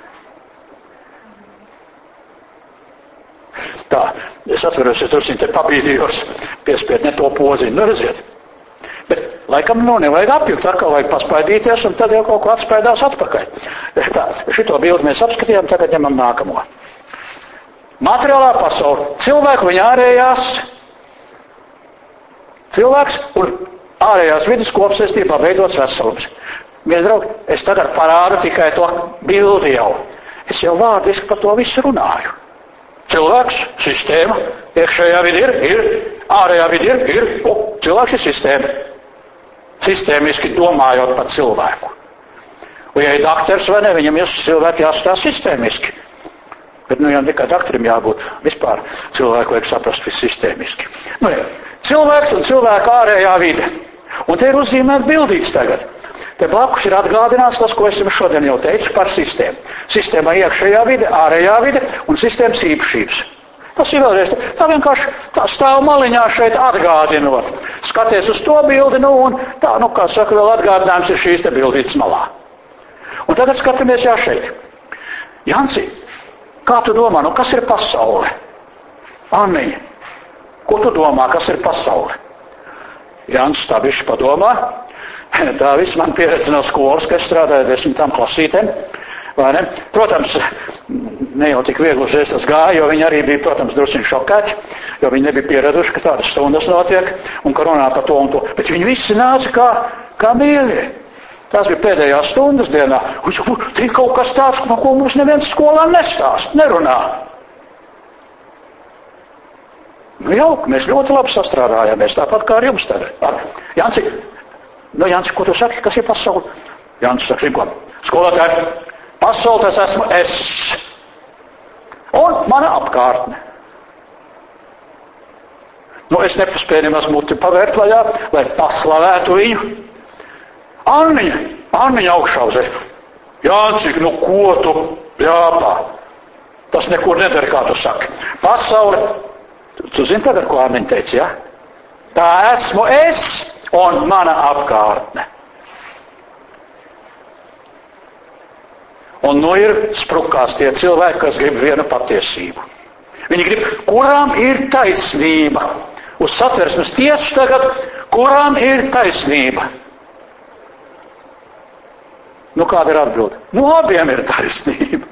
Tā, es atveros, es drusciņi te pabīdījos, piespied ne to poziņu, nu, redziet. Bet, laikam, nu, nevajag apjukt, atkal vajag paspaidīties, un tad jau kaut ko atspēdās atpakaļ. Tā, šito bildi mēs apskatījām, tagad ņemam nākamo. Materiālā pasaule. Cilvēku viņa ārējās, cilvēks un ārējās vidas kopsaistībā veidots veselums. Mīļie draugi, es tagad parādu tikai to bildi jau. Es jau vārdiski par to visu runāju. Cilvēks, sistēma, iekšējā vidi ir, ārējā vidi ir, cilvēks ir sistēma. Sistēmiski domājot par cilvēku. Un ja ir daktars vai ne, viņam cilvēki jāstāv sistēmiski. Bet, jau tikai daktarim jābūt vispār. Cilvēku vajag saprast viss sistēmiski. Cilvēks un cilvēka ārējā vide. Un te ir uzzīmēt bildīts tagad. Te blakus ir atgādināts tas, ko es jums šodien jau teicu par sistēmu. Sistēmā iekšējā vide, ārējā vide un sistēmas īpašības. Tas ir vēlreiz, tā vienkārši tā stāv maliņā šeit atgādinot. Skaties uz to bildi, un tā, kā saka, vēl atgādinājums ir šīs te bildītas malā. Un tagad skatāmies šeit. Janci, kā tu domā, kas ir pasaule? Anniņa, ko tu domā, kas ir pasaule? Jans tā bišķi padomā. Tā viss man pieredze no skolas, ka es strādāju 10. klasītēm. Vai ne? Protams, ne jau tik viegli uzreiz tas gāja, jo viņi arī bija, protams, drusciņi šokēti, jo viņi nebija pieraduši, ka tādas stundas notiek un ka runā par to un to. Bet viņi visi nāca kā mīļi. Tās bija pēdējās stundas dienā. Tie kaut kas tāds, no ko mums neviens skolā nestāst, nerunā. Jauki, mēs ļoti labi sastrādājāmies, tāpat kā ar jums tagad. Janci, ko tu saki, kas ir pasaule? Janci saka, zinu ko, skolotāji, pasaule tas esmu es. Un mana apkārtne. Es nepaspēju nemaz muti pavērt vaļā, lai paslavētu viņu. Anniņa augšā uz eju. Janci, ko tu jāpā? Tas nekur nedara, kā tu saki. Pasaule, tu zini tagad, ko Anniņa teica, ja? Tā esmu es un mana apkārtne. Un ir sprukās tie cilvēki, kas grib vienu patiesību. Viņi grib, kurām ir taisnība. Uz satversmes tiesu tagad, kurām ir taisnība. Kāda ir atbilde? Abiem ir taisnība.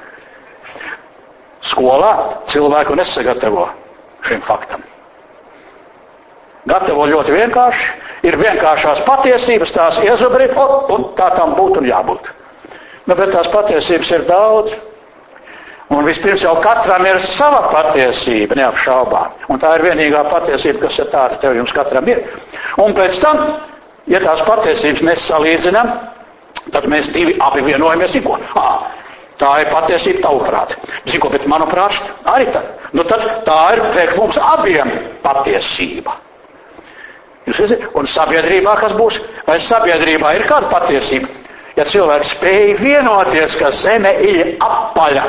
Skolā cilvēku nesagatavo šim faktam. Gatavo ļoti vienkārši, ir vienkāršās patiesības, tās iezubrīt, un tā tam būtu un jābūt. Bet tās patiesības ir daudz. Un vispirms jau katram ir sava patiesība, neapšaubām. Un tā ir vienīgā patiesība, kas ir tāda tev jums katram ir. Un pēc tam, ja tās patiesības nesalīdzinām, tad mēs abi vienojamies, ko? Tā ir patiesība tavuprāt. Zinu, bet manuprāt, arī tā. Tad tā ir priekš mums abiem patiesība. Jūs zināt, un sabiedrībā kas būs? Vai sabiedrībā ir kāda patiesība? Ja cilvēks spēj vienoties, ka zeme ir apaļa.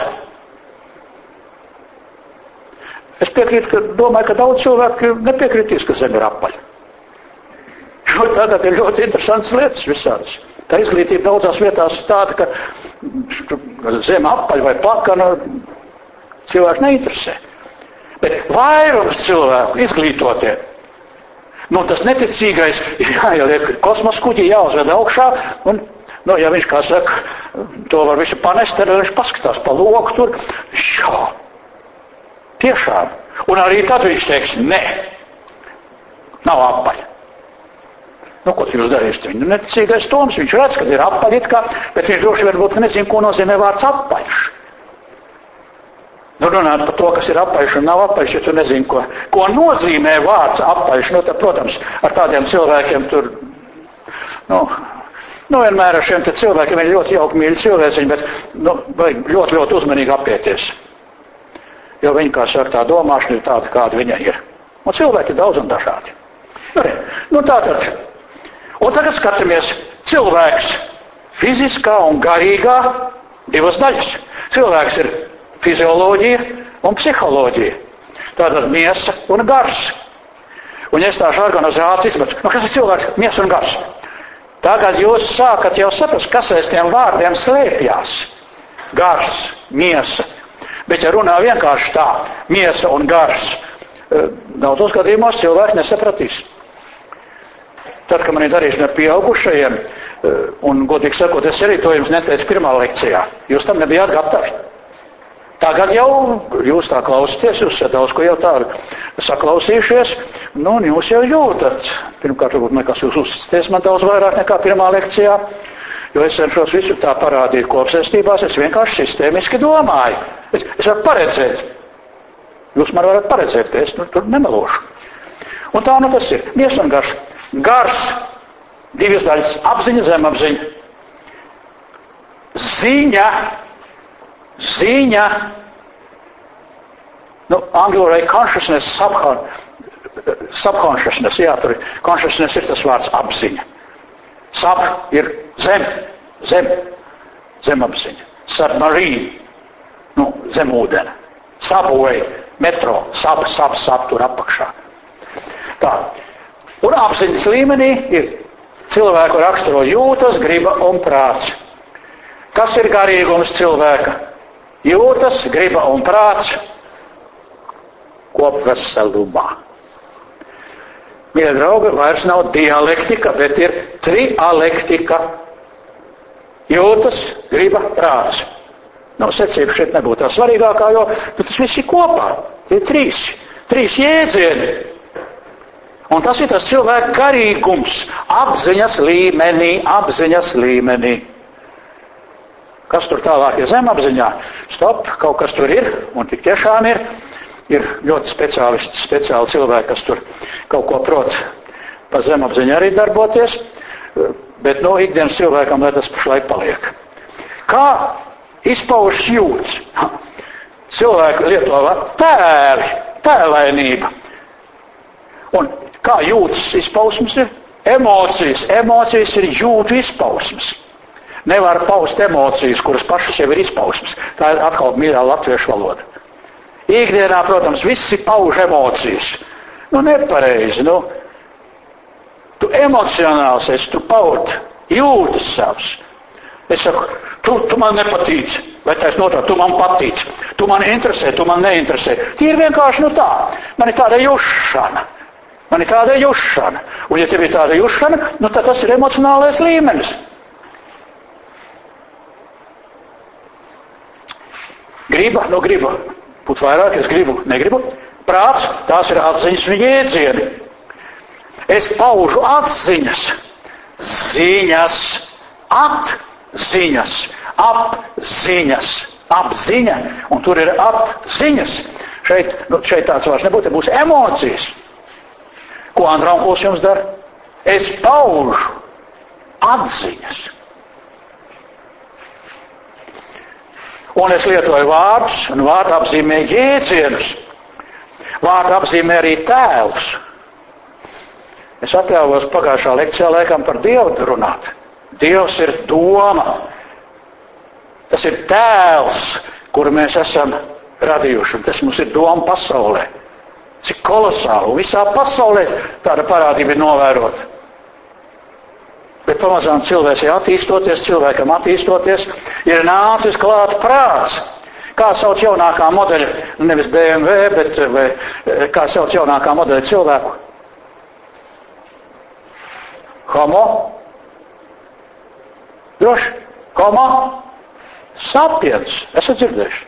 Es domāju, ka daudz cilvēku nepiekritīs, ka zeme ir apaļa. Jo tagad ir ļoti interesants lietas visādas. Tā izglītība daudzās vietās ir tāda, ka zeme apaļa vai plakana cilvēku neinteresē. Bet vairums cilvēku izglītotie, tas neticīgais ir jāieliek kosmosa kuģī, jāuzved augšā, un, ja viņš, kā saka, to var visu panest, tad viņš paskatās pa loku tur, jā, tiešām. Un arī tad viņš teiks, nē, nav apaļa. Ko jūs darīsiet? Viņu neticīgais Toms, viņš redz, ka ir apaļ it kā, bet viņš droši varbūt nezina, ko nozīmē vārds apaļš. Runāt par to, kas ir apaļš un nav apaļš, ja tu nezini, ko nozīmē vārds apaļš. Tad, protams, ar tādiem cilvēkiem tur, vienmēr ar šiem te cilvēkiem ir ļoti jauki mīļi cilvēciņi, bet, vajag ļoti, ļoti uzmanīgi apieties. Jo viņi, kā saka, tā domāšana ir tāda, kāda viņa ir. Un cilvēki ir daudz un dažādi. Tātad. Un tagad skatāmies, cilvēks fiziskā un garīgā divas daļas. Cilvēks ir fizioloģija un psiholoģija. Tātad miesa un gars. Un ja es tā žargonizēti izmetu, kas ir cilvēks? Miesa un gars. Tagad jūs sākat jau saprast, kas aiz tiem vārdiem slēpjās. Gars, miesa. Bet ja runā vienkārši tā, miesa un gars, daudzos gadījumos cilvēki nesapratīs. Tad, kad man ir darīšana ar pieaugušajiem, un, godīgi sakot, es arī to jums neteicu pirmā lekcijā, jūs tam nebijāt gatavi. Tagad jau jūs tā klausieties, jūs esat daudz ko jau tā saklausījušies, un jūs jau jūtat, pirmkārt, varbūt nekas jūs uzticēties man daudz vairāk nekā pirmā lekcijā, Jo es cenšos visu tā parādīt kopsaistībās, es vienkārši sistēmiski domāju. Es varu paredzēt. Jūs man varat paredzēt, ka es tur nemelošu. Un tā tas ir. Miers un garš. Gars, divas daļas, apziņa, zemapziņa. Ziņa. Angļu valodā consciousness, subconsciousness, jā, tur consciousness ir tas vārds apziņa. Sap ir zemapziņa. Submarine, zemūdena. Subway, metro, sap tur apakšā. Tā. Un apziņas līmenī ir cilvēku raksturo jūtas, griba un prāts. Kas ir garīgums cilvēka? Jūtas, griba un prāts kopveselumā. Mīļie draugi, vairs nav dialektika, bet ir trialektika. Jūtas, griba, prāts. Secība šeit nebūtu tā svarīgākā, jo tas viss ir kopā. Tie trīs jēdzieni. Un tas ir tas cilvēka garīgums apziņas līmenī. Kas tur tālāk ir zemapziņā? Stop, kaut kas tur ir, un tik tiešām ir. Ir ļoti speciāli cilvēki, kas tur kaut ko prot pa zemapziņu arī darboties, bet ikdienas cilvēkam, lai tas pašlaik paliek. Kā izpaužas jūtas? Cilvēki lieto tēlainība. Un kā jūtas izpausmes ir? Emocijas. Emocijas ir jūtu izpausmes. Nevar paust emocijas, kuras pašas jau ir izpausmes. Tā ir atkal mīļā latviešu valoda. Ikdienā, protams, visi pauž emocijas. Nepareizi, Tu emocionāls esi, tu paud jūtas savs. Es saku, tu man nepatīc, vai tā es notrā, tu man patīc, tu man interesē, tu man neinteresē. Tie ir vienkārši tā. Man ir tāda jušana. Un ja tev ir tāda jušana, tad tas ir emocionālais līmenis. Griba, griba. Būt vairāk, es gribu, negribu. Prāts, tās ir atziņas un jēdzieni. Es paužu atziņas. Apziņa, un tur ir apziņas. Šeit tāds vairs nebūtu, te būs emocijas. Ko Andrānkuls jums dara? Es paužu atziņas. Un es lietoju vārdus, un vārdu apzīmē jēdzienus. Vārdu apzīmē arī tēlus. Es atļāvos pagājušā lekcijā laikam par Dievu runāt. Dievs ir doma. Tas ir tēls, kuru mēs esam radījuši. Un tas mums ir doma pasaulē. Cik kolosāli. Visā pasaulē tāda parādība ir novērota. Bet pamazām cilvēkam attīstoties, ir nācis klāt prāts. Kā sauc jaunākā modeļa, nevis BMW, bet kā sauc jaunākā modeļa cilvēku? Homo? Droši? Homo? Sapiens. Esat dzirdējuši?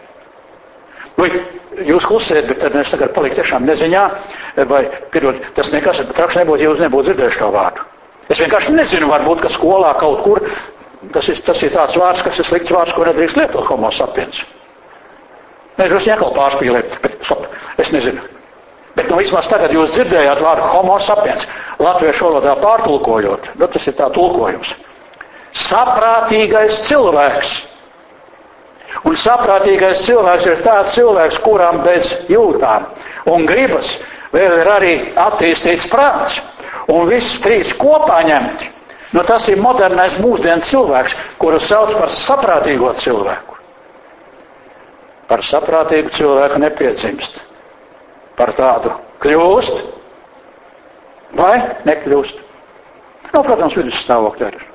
Jūs klusējat, bet tad es tagad paliku tiešām neziņā, vai, tas nekas traks nebūtu, ja jūs nebūtu dzirdējuši to vārdu. Es vienkārši nezinu, varbūt, ka skolā kaut kur, tas ir tāds vārds, kas ir slikts vārds, ko nedrīkst lietot, homo sapiens. Jūs nekal pārspīlēt, bet es nezinu. Bet vismaz tagad jūs dzirdējāt vārdu homo sapiens, latviešu valodā pārtulkojot, tas ir tā tulkojums. Saprātīgais cilvēks. Un saprātīgais cilvēks ir tāds cilvēks, kuram bez jūtām un gribas vēl ir arī attīstīts prāts. Un viss trīs kopā ņemti, tas ir modernais mūsdienu cilvēks, kuru sauc par saprātīgo cilvēku. Par saprātīgu cilvēku nepiedzimst. Par tādu kļūst vai nekļūst. Protams, vidusstāvokļi arī.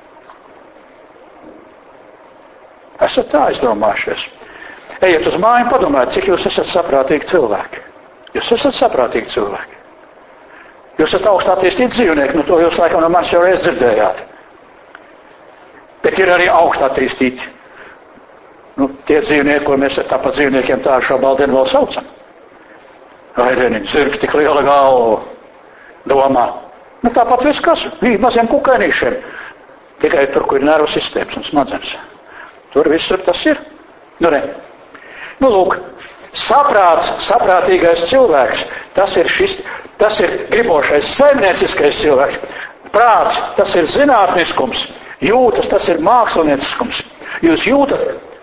Esat tā aizdomājušies. Ejiet uz māju un padomājiet, cik jūs esat saprātīgi cilvēki. Jūs esat saprātīgi cilvēki. Jūs esat augstā attīstīti dzīvnieki, to jūs laikam no manis jau reiz dzirdējāt. Bet ir arī augstā attīstīti. Tie dzīvnieki, ko mēs tāpat dzīvniekiem tā ar šo baldeni vēl saucam. Airēniņ, zirgs, tik liela galva, domā. Tāpat viss kas, maziem kukainīšiem. Tikai tur, kur ir nervu sistēmas un smadzenes. Tur visur tas ir. Nu, ne. Nu, lūk, saprātīgais cilvēks, tas ir gribošais, saimnieciskais cilvēks. Prāts, tas ir zinātniskums. Jūtas, tas ir mākslinieciskums. Jūs jūtat,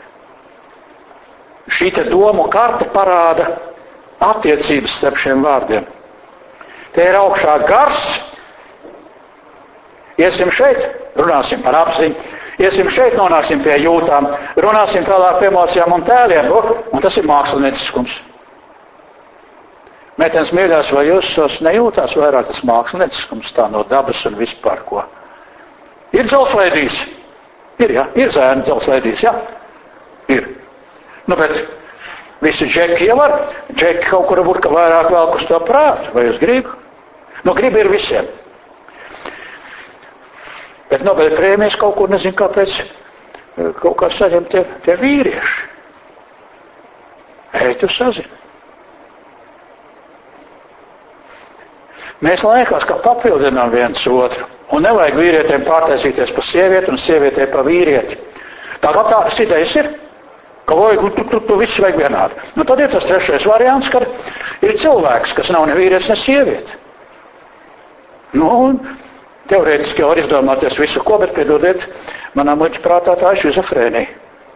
šī te domu karte parāda attiecības starp šiem vārdiem. Te ir augšā gars. Iesim šeit, runāsim par apziņu. Iesim šeit, nonāksim pie jūtām. Runāsim tālāk pie emocijām un tēliem. Un tas ir mākslinieciskums. Meitenes mīļās, vai jūs nejūtās vairāk tas mākslinieciskums tā no dabas un vispār ko? Ir dzelzceļdīs. Ir, jā. Ir zēni dzelzceļdīs, jā. Ir. Nu, bet visi džeki jau var. Džeki kaut kur varbūt vairāk velk uz to prātu. Vai jūs gribu? Nu, gribu ir visiem. Bet Nobela prēmijas kaut kur, nezinu kāpēc, kaut kā saņem tie vīrieši. Ej, tu sazini. Mēs liekas, ka papildinām viens otru. Un nevajag vīrietiem pārtaisīties pa sievieti un sievietē pa vīrieti. Tagad tādas idejas ir, ka tu visu vajag vienādi. Nu, tad ir tas trešais variants, kad ir cilvēks, kas nav ne vīrietis, ne sieviete. Nu, teorētiski jau var izdomāties visu ko, bet piedodiet, manā muļķa prātā tā ir šizofrēnija.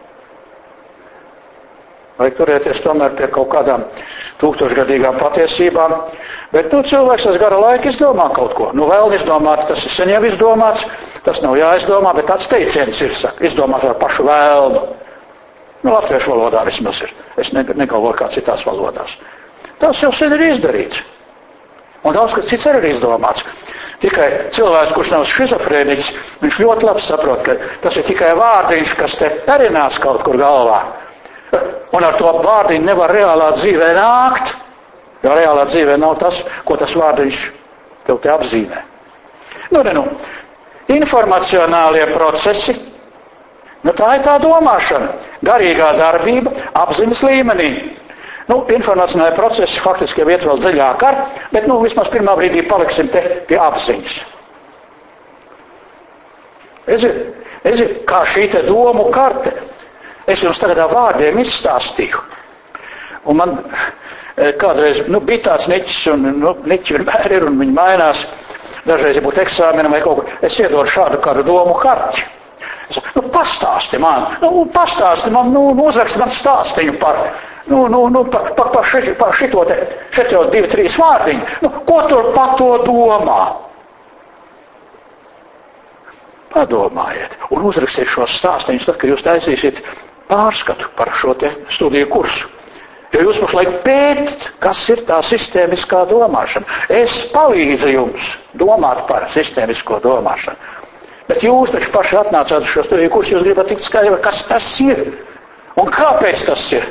Vajag turēties tomēr pie kaut kādām tūkstošgadīgām patiesībām, bet, cilvēks tas gara laika izdomā kaut ko. Nu, vēl izdomāt, tas ir sen jau izdomāts, tas nav jāizdomā, bet tāds teiciens ir, saka, izdomāt ar pašu vēlnu. Nu, latviešu valodā vismaz ir. Es negalvoju kā citās valodās. Tas jau sen ir izdarīts. Un daudz kas cits arī ir izdomāts. Tikai cilvēks, kurš nav šizofrēniķis, viņš ļoti labi saprot, ka tas ir tikai vārdiņš, kas te perinās kaut kur galvā. Un ar to vārdiņu nevar reālā dzīvē nākt, jo reālā dzīvē nav tas, ko tas vārdiņš tev te apzīmē. Nu, informacionālie procesi, tā ir tā domāšana, garīgā darbība, apziņas līmenī. Informacionālajie procesi faktiski jau iet vēl dziļāk ar, bet, vismaz pirmā brīdī paliksim te pie apziņas. Es kā šī te domu karte, es jums tagad ar vārdiem izstāstīju. Un man kādreiz, bija tāds niķis, un niķi vienmēr ir, un viņi mainās. Dažreiz, ja būtu eksāmena vai kaut ko, es iedodu šādu kādu domu karti. Es saku, pastāsti man, uzraksti man stāstiņu par šito te, šeit jau 2-3 vārdiņi. Ko tur pa to domā? Padomājiet un uzrakstiet šos stāstiņus, tad, kad jūs taisīsiet pārskatu par šo te studiju kursu. Jo jūs pašlaik pētat, kas ir tā sistēmiskā domāšana. Es palīdzu jums domāt par sistēmisko domāšanu. Bet jūs taču paši atnācāt uz šo studiju kursu, jūs gribat tikt skaidri, kas tas ir un kāpēc tas ir.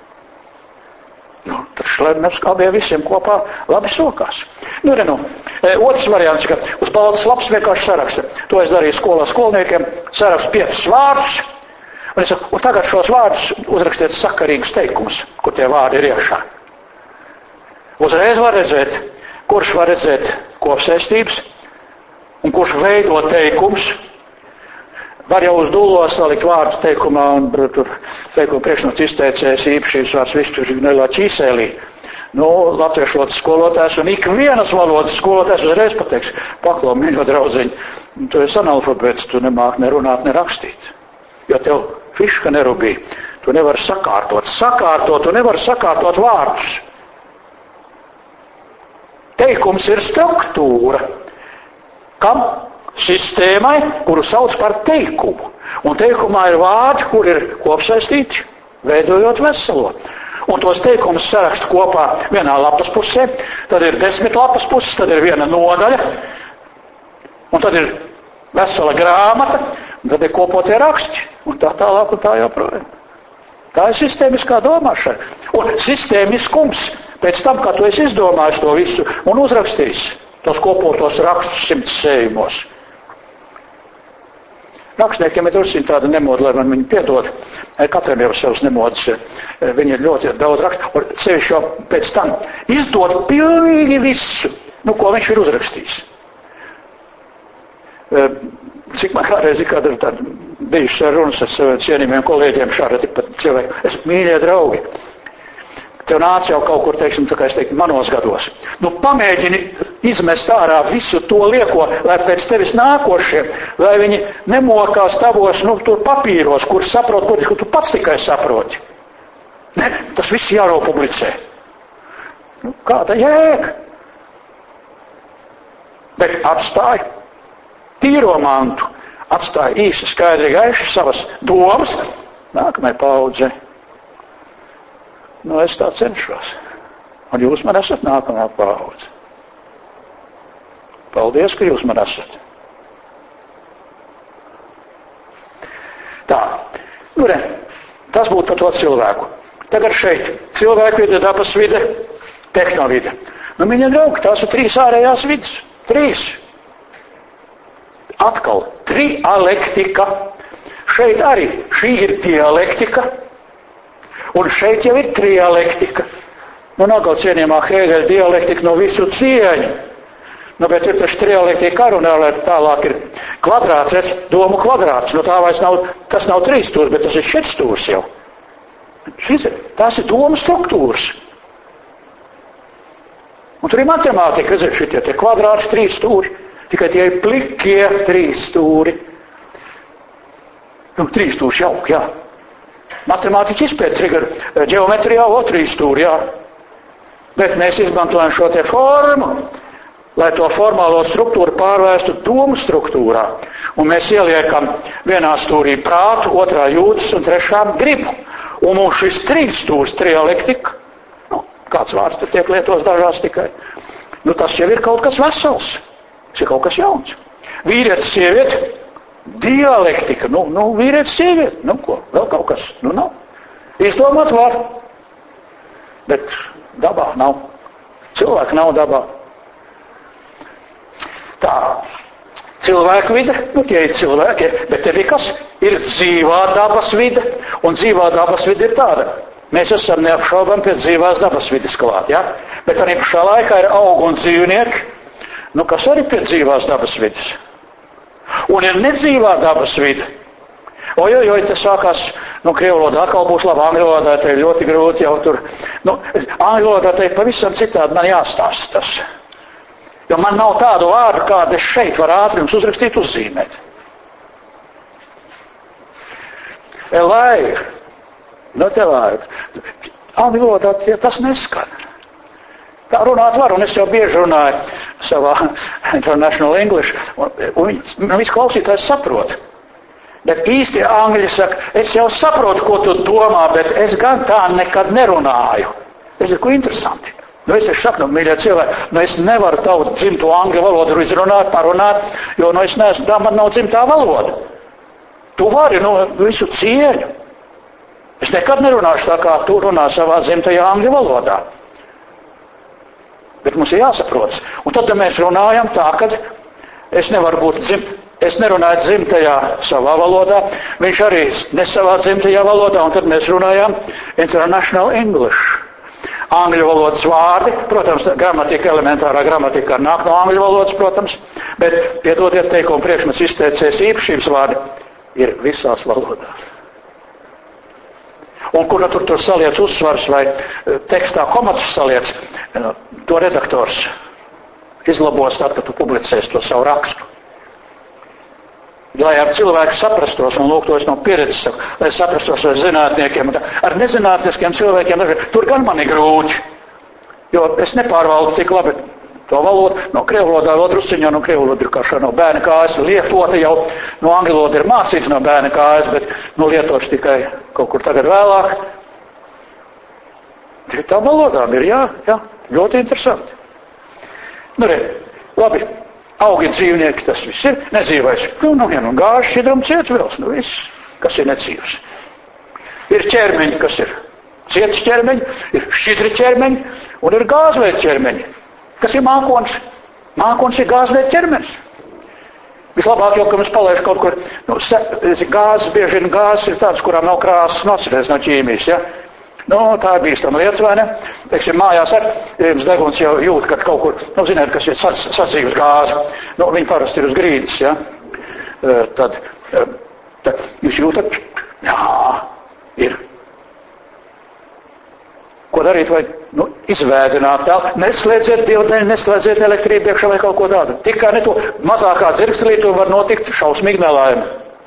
Taču, lai mums abiem visiem kopā labi sokās. Otrs variants, ka uz baltas lapas vienkārši saraksta. To es darīju skolā skolniekiem, sarakstu 5 vārdus. Un es saku, un tagad šos vārdus uzrakstiet sakarīgus teikumus, kur tie vārdi ir iekšā. Uzreiz var redzēt, kurš var redzēt kopsaistības un kurš veido teikums. Var jau uz dūlos salikt vārdus teikumā, un tur teikuma priekšnots izteicējs īpašības vārds vispār nelā ķīsēlī. Latviešu valodas skolotājs un ikvienas valodas skolotājs uzreiz pateiks, paklau, mīļo draudziņu, tu esi analfabēts, tu nemāk ne runāt, ne rakstīt. Jo tev fiška nerubī, tu nevari sakārtot, tu nevari sakārtot vārdus. Teikums ir struktūra. Kam? Sistēmai, kuru sauc par teikumu. Un teikumā ir vārdi, kur ir kopsaistīti, veidojot veselo. Un tos teikumus saraksta kopā vienā lapas pusē, tad ir 10 lapas puses, tad ir viena nodaļa, un tad ir vesela grāmata, un tad ir kopotie raksti, un tā tālāk un tā joprojām. Tā ir sistēmiskā domāšana. Un sistēmiskums, pēc tam, kā tu esi izdomājis to visu un uzrakstījis tos kopotos rakstus 100 sējumos. Rakstniekiem ir drusciņ tāda nemoda, lai man viņi piedod. Katram jau savas nemodas, viņi ir ļoti daudz rakstu. Un sevišķi jau pēc tam izdod pilnīgi visu, ko viņš ir uzrakstījis. Cik man kādreiz ir kāda bijušas runas ar saviem cienījumiem kolēģiem šādi tikpat cilvēki. Es, mīļie draugi, tev nāc jau kaut kur, teiksim, tā kā es teiktu, manos gados. Nu, pamēģini izmest ārā visu to lieko, lai pēc tevis nākošie, lai viņi nemokās tavos, nu, tur papīros, kur saprot, kur tu pats tikai saproti. Ne, tas viss jāropublicē. Nu, kāda jēga? Bet atstāja tīro mantu, atstāja īsi skaidri gaiši savas domas nākamai paudzei. Nu, es tā cenšos. Un jūs man esat nākamā paudze. Paldies, ka jūs man esat. Tā. Nu, re, tas būtu par to cilvēku. Tagad šeit cilvēku vide, dabas vide, tehnovide. Nu, viņa draugi, tās ir 3 ārējās vidas. 3. Atkal, trialektika. Šeit arī šī ir dialektika. Un šeit jau ir trialektika. Nu, nav kaut cienījumā Hēgeļa dialektika no visu cieņu. Nu, bet ir taču trialektika runā, lai tālāk ir kvadrāts, redz, domu kvadrāts. Nu, tā vairs nav, tas nav 3 stūrs, bet tas ir 4 stūrs jau. Tās ir domu struktūras. Un tur ir matemātika, redziet, šitie tie kvadrāti 3 stūri. Tikai tie ir plikie 3 stūri. Nu, 3 stūri jauk, jā. Matemātiķi izpēt trigger, ģeometrijā 3 stūri, jā. Bet mēs izmantojam šo te formu, lai to formālo struktūru pārvērstu domu struktūrā. Un mēs ieliekam vienā stūrī prātu, otrā jūtas un trešā gribu. Un mums šis 3 stūrs trialektika, nu, kāds vārds te tiek lietos dažās tikai, nu, tas jau ir kaut kas vesels, tas ir kaut kas jauns. Vīrietis, sieviete, dialektika, nu, vīrietis, sieviete, nu, ko, vēl kaut kas, nu, nav. Izdomāt var, bet dabā nav. Cilvēki nav dabā. Tā, cilvēku vide, nu, tie ir cilvēki, bet te ir kas? Ir dzīvā dabas vide, un dzīvā dabas vide ir tāda. Mēs esam neapšaubām pie dzīvās dabas vides klāt, ja? Bet arī pašā laikā ir augu un dzīvnieki, nu, kas arī pie dzīvās dabas vides. Un ir nedzīvā dabas vide. Ojojoj, te sākās, nu, krievu valodā atkal būs labi, angļu valodā te ir ļoti grūti jau tur. Nu, angļu valodā te ir pavisam citādi, man jāstāsta tas. Jo man nav tādu vārdu, kādu es šeit varu ātri jums uzrakstīt, uzzīmēt. Alive. Not alive. Angļu valodā tas neskan. Tā runāt var, un es jau bieži runāju savā International English, un visi klausītājs saprot. Bet īsti angļi saka, es jau saprotu, ko tu domā, bet es gan tā nekad nerunāju. Tas ir ko interesanti. Nu, es saku, mīļie cilvēki, nu, es nevaru tavu dzimto angļu valodu izrunāt, parunāt, jo, nu, es neesmu, tā man nav dzimtā valoda. Tu vari, nu, visu cieņu. Es nekad nerunāšu tā, kā tu runā savā dzimtajā angļu valodā. Bet mums ir jāsaprotas. Un tad, ja mēs runājam tā, kad es nevaru būt es nerunāju dzimtajā savā valodā, viņš arī ne savā dzimtajā valodā, un tad mēs runājam International English. Angļu valodas vārdi, protams, gramatika, elementārā gramatika nāk no angļu valodas, protams, bet, piedodiet teikumu priekšmets izteicējs īpašības vārdi, ir visās valodās. Un kur tur saliec uzsvars vai tekstā komatus saliec, to redaktors izlabos tad, kad tu publicēsi to savu rakstu. Lai ar cilvēku saprastos, un lūk, to es no pieredzes saku, lai saprastos ar zinātniekiem, ar nezinātniskiem cilvēkiem, tur gan man ir grūti, jo es nepārvaldu tik labi to valodu, no krievu valodā vēl drusciņā, no krievu valoda ir kā šā no bērna kājas, lietota jau, no angļu valoda ir mācīts no bērna kājas, bet, nu, lietots tikai kaut kur tagad vēlāk. Tā valodām ir, jā, ļoti interesanti. Nu, re, labi. Augi dzīvnieki, tas viss ir nedzīvais. Nu, un gāžs, šķidram cietuvils, nu viss, kas ir nedzīvs. Ir ķermeņi, kas ir cieti ķermeņi, ir šķidri ķermeņi, un ir gāzveida ķermeņi, kas ir mākonis. Mākonis ir gāzveida ķermenis. Vislabāk jau, ka mums palaiž kaut kur, nu, gāzes, bieži vien gāzes ir tādas, kurām nav krāsas, atcerēs no ķīmijas, ja? Nu, tā ir bīstama lieta, vai ne? Teiksim, mājās ar jums deguns jau jūt, kad kaut kur, nu, ziniet, kas ir sacīvas gāze. Nu, viņi parasti ir uz grīdas, ja? tad jūs jūtat, jā, ir. Ko darīt, vai izvēdināt tā, neslēdziet divdēļ, neslēdziet elektrību iekšā vai kaut ko tādu. Tikai ne to mazākā dzirkstelītu var notikt šausmīgi nelēma.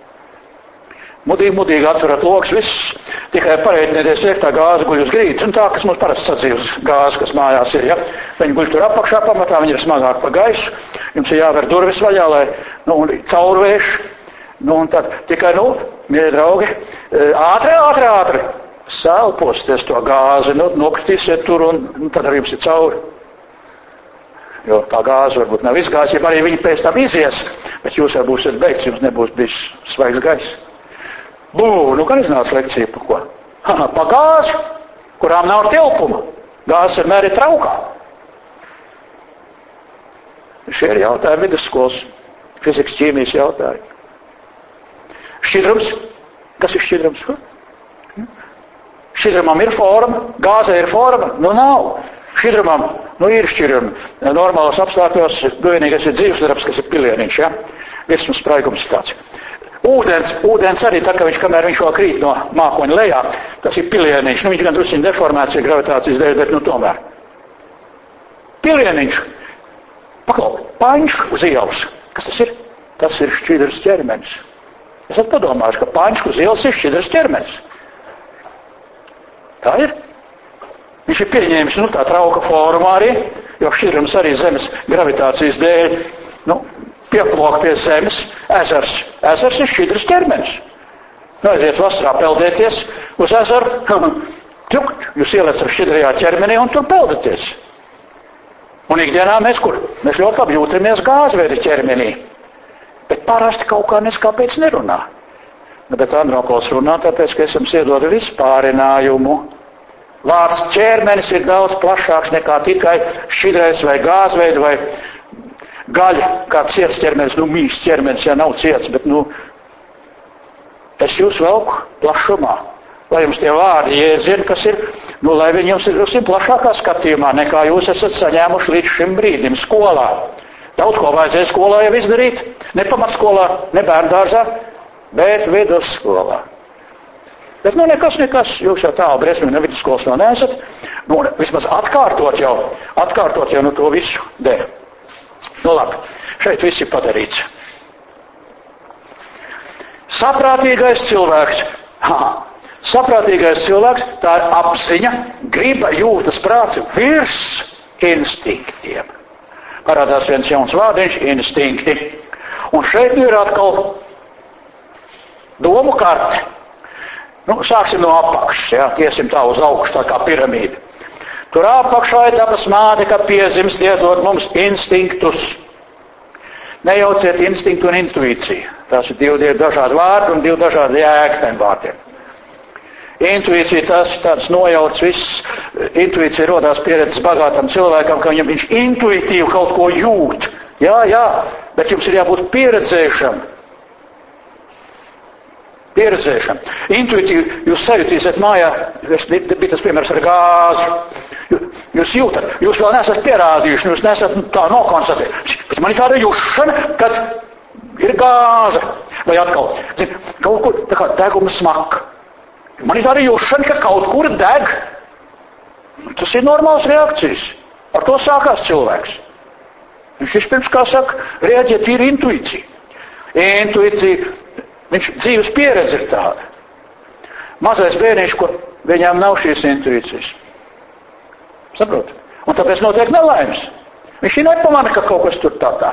Mudīgi atverat loks, viss, tikai pareitnieties iek tā gāze guļ uz grīdas, un tā, kas mums parasti sadzīves gāze, kas mājās ir, ja. Viņi guļ tur apakšā pamatā, viņi ir smagāk pa gaisu, jums ir jāver durvis vaļā, lai, caurvērš, un tad tikai, mīļie draugi, ātri, sēlposties to gāzi, nokritīsiet tur, un tad arī jums ir cauri. Jo tā gāze varbūt nav izgājis, ja arī viņi pēc tam izies, bet jūs jau būsiet beigts, jums nebūs bijis svaigs gaiss. Gan iznāca lekcija par ko? Pa gāzi, kurām nav tilpuma. Gāzes vienmēr ir traukā. Šie ir jautājumi vidusskolas, fizikas, ķīmijas jautājumi. Šķidrums. Kas ir šķidrums? Šķidrumam ir forma, gāzē ir forma, nav. Šķidrumam, ir šķidrumi. Normālos apstākļos vienīgais ir dzīvesdarbs, kas ir pilieniņš, ja? Virsmas spraigums ir tāds. Ūdens arī, tā kā kamēr viņš vēl krīt no mākoņa lejā, tas ir pilieniņš. Viņš gan drusciņ deformēts ir gravitācijas dēļ, bet tomēr. Pilieniņš. Paklau, paņš uz ielas. Kas tas ir? Tas ir šķidrs ķermenis. Esat padomājuši, ka paņš uz ielas ir šķidrs ķermenis. Tā ir. Viņš ir pieņēmis, tā trauka formā arī, jo šķidrums arī zemes gravitācijas dēļ, pieplok pie zemes, ezers. Ezers ir šķidrs ķermenis. Aiziet vasarā peldēties uz ezeru, jūs ieliecat šķidrajā ķermenī un tur peldaties. Un ikdienā mēs kur? Mēs ļoti labi jūtamies gāzveida ķermenī. Bet parasti kaut kā mēs kāpēc nerunā. Bet Andropols runā, tāpēc, ka esam iedodi vispārinājumu. Vārds ķermenis ir daudz plašāks nekā tikai šķidrais vai gāzveida vai gaļa, kā ciets ķermenis, mīsts ķermenis, ja nav ciets, bet, es jūs velku plašumā. Lai jums tie vārdi jēdzieni, kas ir, lai viņi jums ir plašākā skatījumā, nekā jūs esat saņēmuši līdz šim brīdim skolā. Daudz ko vajadzēja skolā jau izdarīt, ne pamatskolā, ne bērndārzā, bet vidusskolā. Bet, nekas, jūs jau tālu briesmīgi ne vidusskolas vēl neesat, vismaz atkārtot jau to visu dēļ. Labi, šeit viss ir padarīts. Saprātīgais cilvēks. Saprātīgais cilvēks, tā ir apziņa, griba, jūtas, prāts virs instinktiem. Parādās viens jauns vārdiņš - instinkti. Un šeit ir atkal domu karte. Sāksim no apakšas, ja, iesim tā uz augšu, tā kā piramīda. Tur apakšā ir dabas māte, ka piedzims iedod mums instinktus. Nejauciet instinktu un intuīciju. Tās ir divi dažādi vārdi un divi dažādi jēgas tiem vārdiem. Intuīcija, tas ir tāds nojauts viss. Intuīcija rodās pieredzes bagātam cilvēkam, ka viņš intuitīvi kaut ko jūt. Jā, bet jums ir jābūt pieredzējušam. Intuitīvi jūs sajutīsiet mājā, bija tas piemērs ar gāzi. Jūs jūtat, jūs vēl nesat pierādījuši, jūs nesat tā nokonstatējuši. Bet man ir tāda jušana, kad ir gāze. Vai atkal, kaut kur tā kā deguma smaka. Man ir tāda jušana, ka kaut kur deg. Tas ir normāls reakcijas. Ar to sākās cilvēks. Viņš vispirms, kā saka, reaģēt ir intuīcija. Intuīcija, viņš dzīves pieredze ir tāda. Mazais bērniņš, kur viņām nav šīs intuīcijas. Saprot? Un tāpēc notiek nelaimes. Viņš nepamana, ka kaut kas tur tā.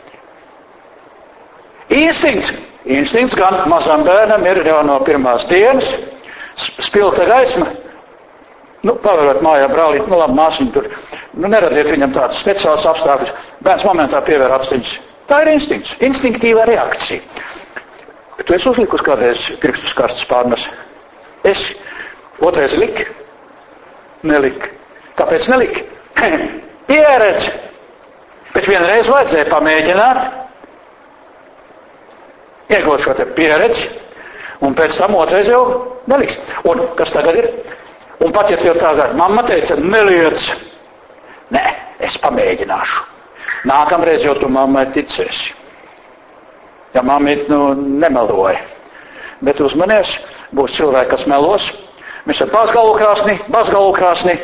Instinkts gan mazam bērnam ir jau no pirmās dienas. Spilgta gaisma. Pavarot mājā brālīt, labi, māsiņu tur. Neradiet viņam tādas speciālas apstākļus. Bērns momentā pievēr astiņas. Tā ir instinkts. Instinktīva reakcija. Tu esi uzlikus kādreiz pirkstus karstas pārnes? Es. Otrais liki? Neliki. Kāpēc neliki? Pieredze. Bet vienreiz vajadzēja pamēģināt. Iegūt šo te pieredzi. Un pēc tam otrais jau neliks. Un kas tagad ir? Un pat, ja tev tagad mamma teica, neliec. Nē, es pamēģināšu. Nākamreiz jau tu mammai ticēsi. Ja mammīt, nemeloja. Bet uzmanies, būs cilvēki, kas melos. Mēs ar bazgalu krāsni.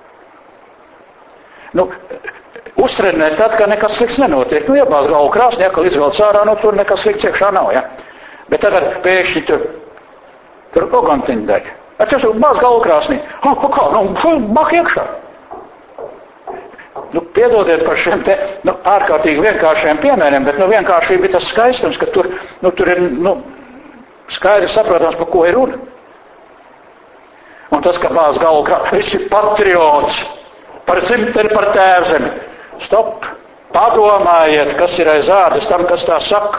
Uztrenēt tad, ka nekas slikts nenotiek. Ja bazgalu krāsni, ja, ka izvelc ārā, tur nekas slikts iekšā nav, ja. Bet tagad pēkšņi tur ogantiņi deg. Tas ir bazgalu krāsni. Mak iekšā. Piedodiet par šiem te, ārkārtīgi vienkāršiem piemēriem, bet vienkāršība ir tas skaistums, ka tur ir, skaidri saprotams, par ko ir runa. Un tas, ka bāz galvu krāsni, viss ir patriots, par dzimteni, par tēvzemi. Stop! Padomājiet, kas ir aiz ādas tam, kas tā saka.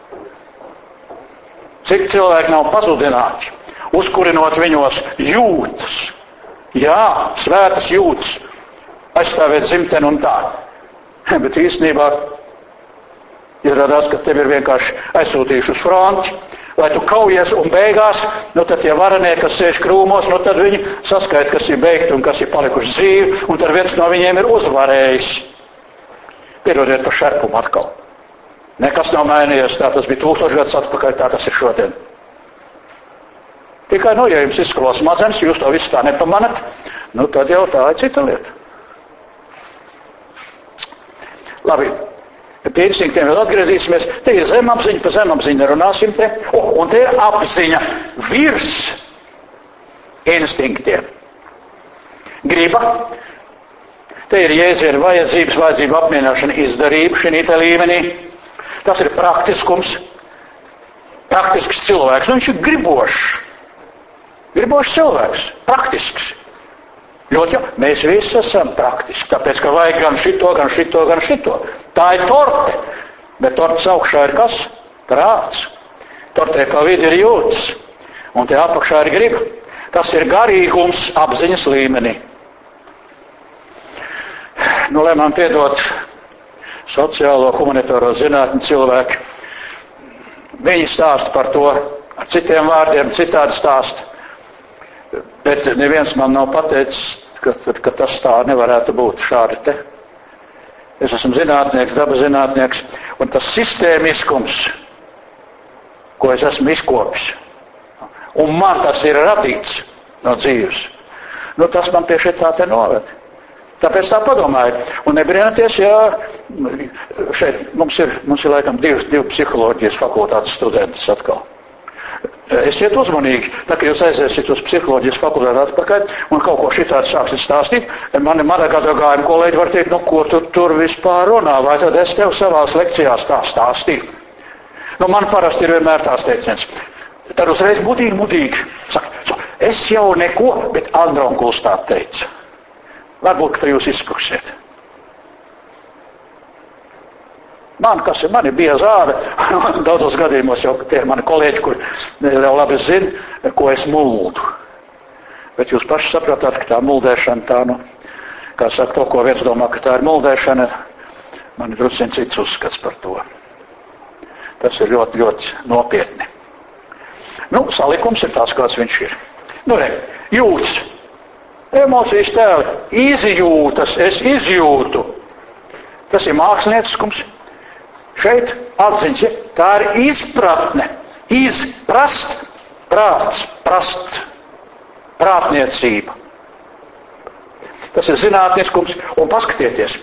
Cik cilvēki nav pazudināti, uzkurinot viņos jūtas. Jā, svētas jūtas, aizstāvēt dzimteni un tā. Bet īstenībā izrādās, ka tevi ir vienkārši aizsūtījuši uz fronti, lai tu kaujies un beigās, tad tie varenie, kas sēž krūmos, tad viņi saskaita, kas ir beigti un kas ir palikuši dzīvi, un tad viens no viņiem ir uzvarējis. Piedodiet par šerpumu atkal. Nekas nav mainījies, tā tas bija 1000 gadus atpakaļ, tā tas ir šodien. Tikai, ja jums izskalo smadzenes, jūs to visu tā nepamanat, tad jau tā ir cita lieta. Labi, pie instinktiem vēl atgriezīsimies. Te ir zemapziņa, pa zemapziņu nerunāsim te. Un te ir apziņa virs instinktiem. Griba. Te ir jēdziena vajadzības, vajadzību apmierināšana, izdarība šī līmenī. Tas ir praktiskums. Praktisks cilvēks. Un viņš ir gribošs. Gribošs cilvēks. Praktisks. Ļoti jau, mēs visi esam praktiski, tāpēc, ka vajag gan šito, gan šito, gan šito. Tā ir torte, bet tortes augšā ir kas? Prāts. Tortē pa vidi ir jūtas, un te apakšā ir griba. Tas ir garīgums apziņas līmenī. Lai man piedod sociālo, humanitāro zinātņu cilvēki, viņi stāsta par to ar citiem vārdiem, citādi stāsta. Bet neviens man nav pateicis, ka tas tā nevarētu būt šādi te. Es esmu zinātnieks, dabas zinātnieks, un tas sistēmiskums, ko es esmu izkopis, un man tas ir radīts no dzīves, tas man pie šeit tā te noved. Tāpēc tā padomājiet. Un nebrīnaties, šeit mums ir laikam divi psiholoģijas fakultātes studentus atkal. Esiet uzmanīgi, tā kā jūs aiziesiet uz psiholoģijas fakultāti atpakaļ un kaut ko šitādi sāksiet stāstīt, mana gada gājuma kolēģi var teikt, ko tu tur vispār runā, vai tad es tev savās lekcijās tā stāstīju. Man parasti ir vienmēr tās teiciens. Tad uzreiz mudīgi. Saka, es jau neko, bet Andronkuls tā teica. Varbūt, ka jūs izspruksiet. Man ir bieza āda, daudzos gadījumos jau tie ir mani kolēģi, kur jau labi zina, ko es muldu. Bet jūs paši sapratāt, ka tā muldēšana tā, kā saka to, ko viens domā, ka tā ir muldēšana, man ir drusciņ cits uzskats par to. Tas ir ļoti, ļoti nopietni. Salikums ir tāds, kāds viņš ir. Jūtas. Emocijas tēli. Izjūtas, es izjūtu. Tas ir mākslinieckums. Šeit atziņas, tā ir izpratne, izprast, prāts, prātniecība. Tas ir zinātniskums, un paskatieties.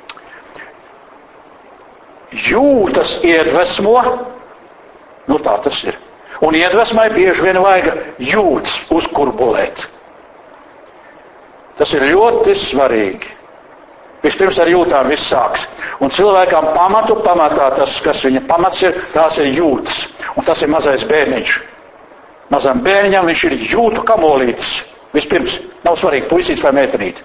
Jūtas iedvesmo, tā tas ir. Un iedvesmai bieži vien vajag jūtas uzkurbulēt. Tas ir ļoti svarīgi. Vispirms ar jūtām viss sāks. Un cilvēkam pamatā tas, kas viņa pamats ir, tās ir jūtas. Un tas ir mazais bērniņš. Mazam bērniņam viņš ir jūtu kamolītis. Vispirms, nav svarīgi, puisīts vai meitenīti.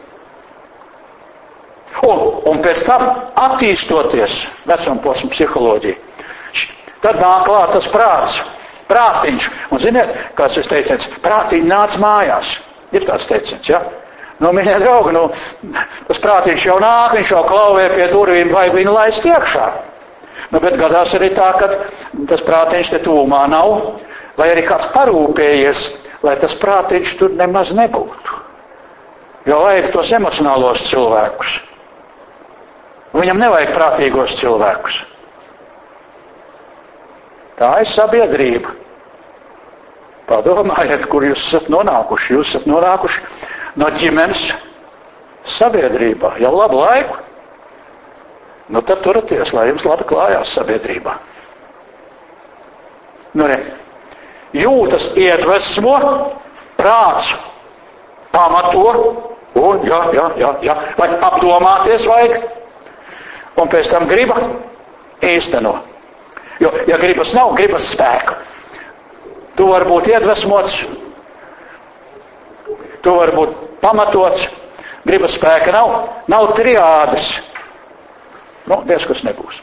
Un pēc tam attīstoties vecumposma psiholoģija, tad nāk klāt tas prāts, prātiņš. Un ziniet, kāds ir teiciens, prātiņi nāc mājās. Ir tāds teiciens, ja? Mīļie draugi, tas prātiņš jau nāk, viņš jau klauvē pie durvīm, vai viņu laist iekšā. Bet gadās arī tā, ka tas prātiņš te tūmā nav, vai arī kāds parūpējies, lai tas prātiņš tur nemaz nebūtu. Jo vajag tos emocionālos cilvēkus. Viņam nevajag prātīgos cilvēkus. Tā ir sabiedrība. Padomājiet, kur jūs esat nonākuši. Jūs esat nonākuši no ģimenes sabiedrībā jau labu laiku. Nu tad turaties, lai jums labi klājās sabiedrībā. Nu re, jūtas iedvesmo, prāts pamato, un jā, vai apdomāties vajag, un pēc tam griba īsteno. Jo, ja gribas nav, gribas spēka. Tu vari būt iedvesmots, tu vari būt pamatots, gribas spēka nav triādes. Nu, diezkas nebūs.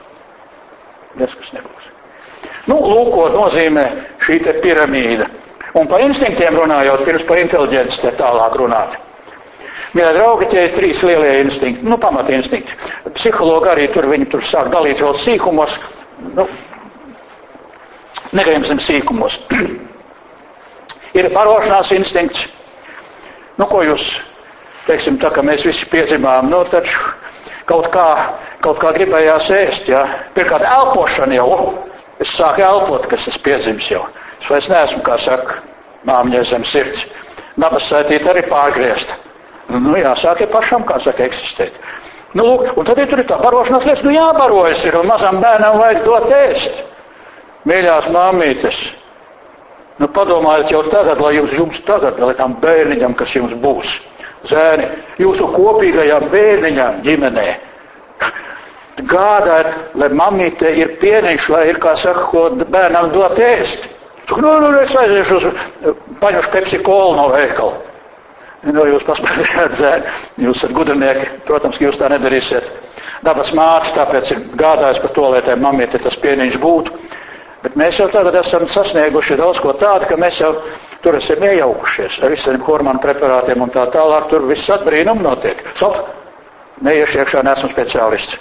Nu, lūko nozīmē šī te piramīda. Un pa instinktiem runājot, pirms pa inteliģenci te tālāk runāt. Mīļā draugi, tie ir 3 lielie instinkti, nu, pamatinstinkti. Psihologi arī viņi tur sāk dalīt vēl sīkumos, nu, negribam sīkumos. Ir barošanās instinkts. Nu, ko jūs, teiksim, tā, ka mēs visi piedzimām, nu, taču kaut kā gribējās ēst, jā. Pirmkārt, elpošana jau, es sāku elpot, kas es piedzims jau. Es vairs neesmu, kā saka, māmiņai zem sirds. Nabas saitīta arī pārgriezta. Nu, jāsāk ir pašam, kā saka, eksistēt. Nu, lūk, un tad tur ir tā barošanās lietas, nu jābarojas ir, un mazam bērnam vajag dot ēst. Mīļās māmītes, nu padomājiet jau tagad, lai jums tagad, lai tam bērniņam, kas jums būs. Zēni, jūsu kopīgajām bērniņām ģimenē. Gādāt, lai mamīte ir pieniņš, lai ir, kā saka, ko bērnam dot ēst. Nu, es aiziešu uz paņušu Pepsi Kolu no veikala. Nu, jūs paspējāt zēni, jūs esat gudrinieki, protams, ka jūs tā nedarīsiet. Dabas māte, tāpēc ir gādājis par to, lai tai mamīte tas pieniņš būtu. Bet mēs jau tagad esam sasnieguši daudz ko tādu, ka mēs jau tur esam iejaukušies ar visiem hormonu preparātiem un tā tālāk, tur viss atbrīnum notiek. Neiešu iekšā, neesmu speciālists.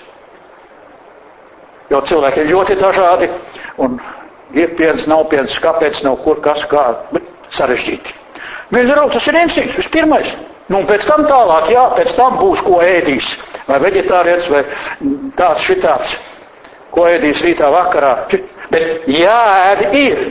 Jo cilvēki ir ļoti dažādi, un ir piens, nav piens, kāpēc, nav kur, kas, kā, bet sarežģīti. Mīļi draugi, tas ir instinkts, vispirmais. Nu, un pēc tam tālāk, jā, pēc tam būs, ko ēdīs. Vai veģetārietis, vai tāds šitāds, ko ēdīs rītā vakarā. Bet jāēd ir.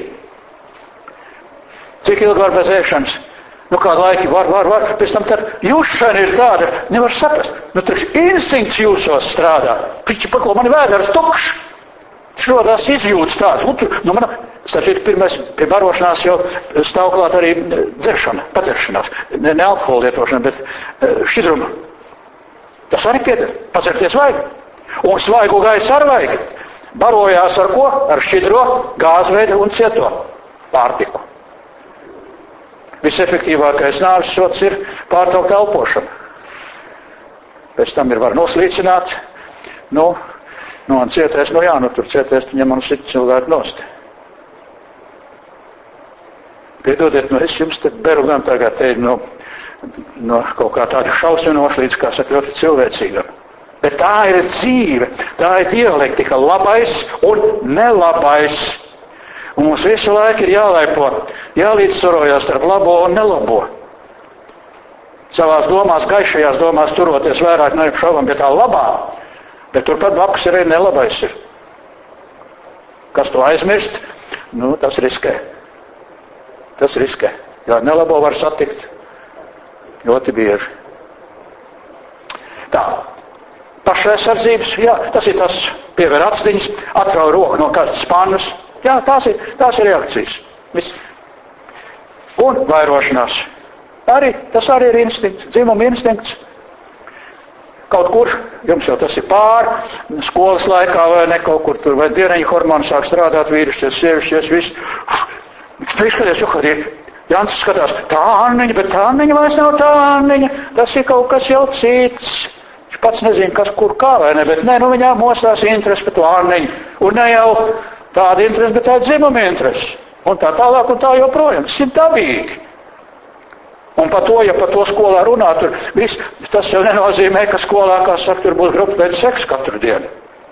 Cik ilgi var bez ēšanas? Nu, kādu laiku var. Pēc tam tad jūšana ir tāda, nevar saprast. Nu, taču instinkts jūsos strādā. Piči, ko man vēders tukšs. Šodās izjūtas tāds. Nu, man, starpīt, pirmais pie barošanās jau stāv klāt arī dzeršana, padzeršanās. Ne alkohola lietošana, bet šķidruma. Tas arī pieder. Padzerties vajag. Un svaigu gaisu ar vajag. Barojās ar ko? Ar šķidro, gāzveidu un cieto pārtiku. Visefektīvākais nāves sots ir pārtraukt elpošanu. Pēc tam ir var noslīcināt. Nu, un cietais, tur cietais, tu ņem un sit cilvēku nost. Piedodiet, es jums te beru gan tagad te no kaut kā tāda šausminoša līdz, kā saka, ļoti cilvēcīgam. Bet tā ir dzīve, tā ir dialektika, labais un nelabais. Un mums visu laiku ir jālaipo, jālīdzsvarojās starp labo un nelabo. Savās domās, gaišajās domās turoties vairāk neapšaubām pie tā labā, bet turpat blakus arī nelabais ir. Kas to aizmirst, nu, tas riskē. Jo nelabo var satikt ļoti bieži. Tā. Pašaizsardzības, jā, tas ir tas piever acdiņas, atrauj roku no kādas spannas. Jā, tās ir reakcijas. Viss. Un vairošanās. Tas arī ir instinkts, dzimuma instinkts. Kaut kur, jums jau tas ir pāri, skolas laikā vai ne kaut kur tur, vai dieneņa hormoni sāk strādāt, vīrušies, sievišķies, viss. Izskaties, jo, kad ir Jānis skatās, tā Anniņa, bet tā Anniņa vairs nav tā Anniņa, tas ir kaut kas jau cits. Viņš pats nezina, kas kur kā vai ne, bet ne, nu viņām mostās interesi par to Anniņu. Un ne jau tāda interesi, bet tāda dzimuma interesi. Un tā tālāk un tā joprojām. Tas ir dabīgi. Un par to, ja par to skolā runā, tur viss, tas jau nenozīmē, ka skolā, kā saka, tur būs grupa pēc seksa katru dienu.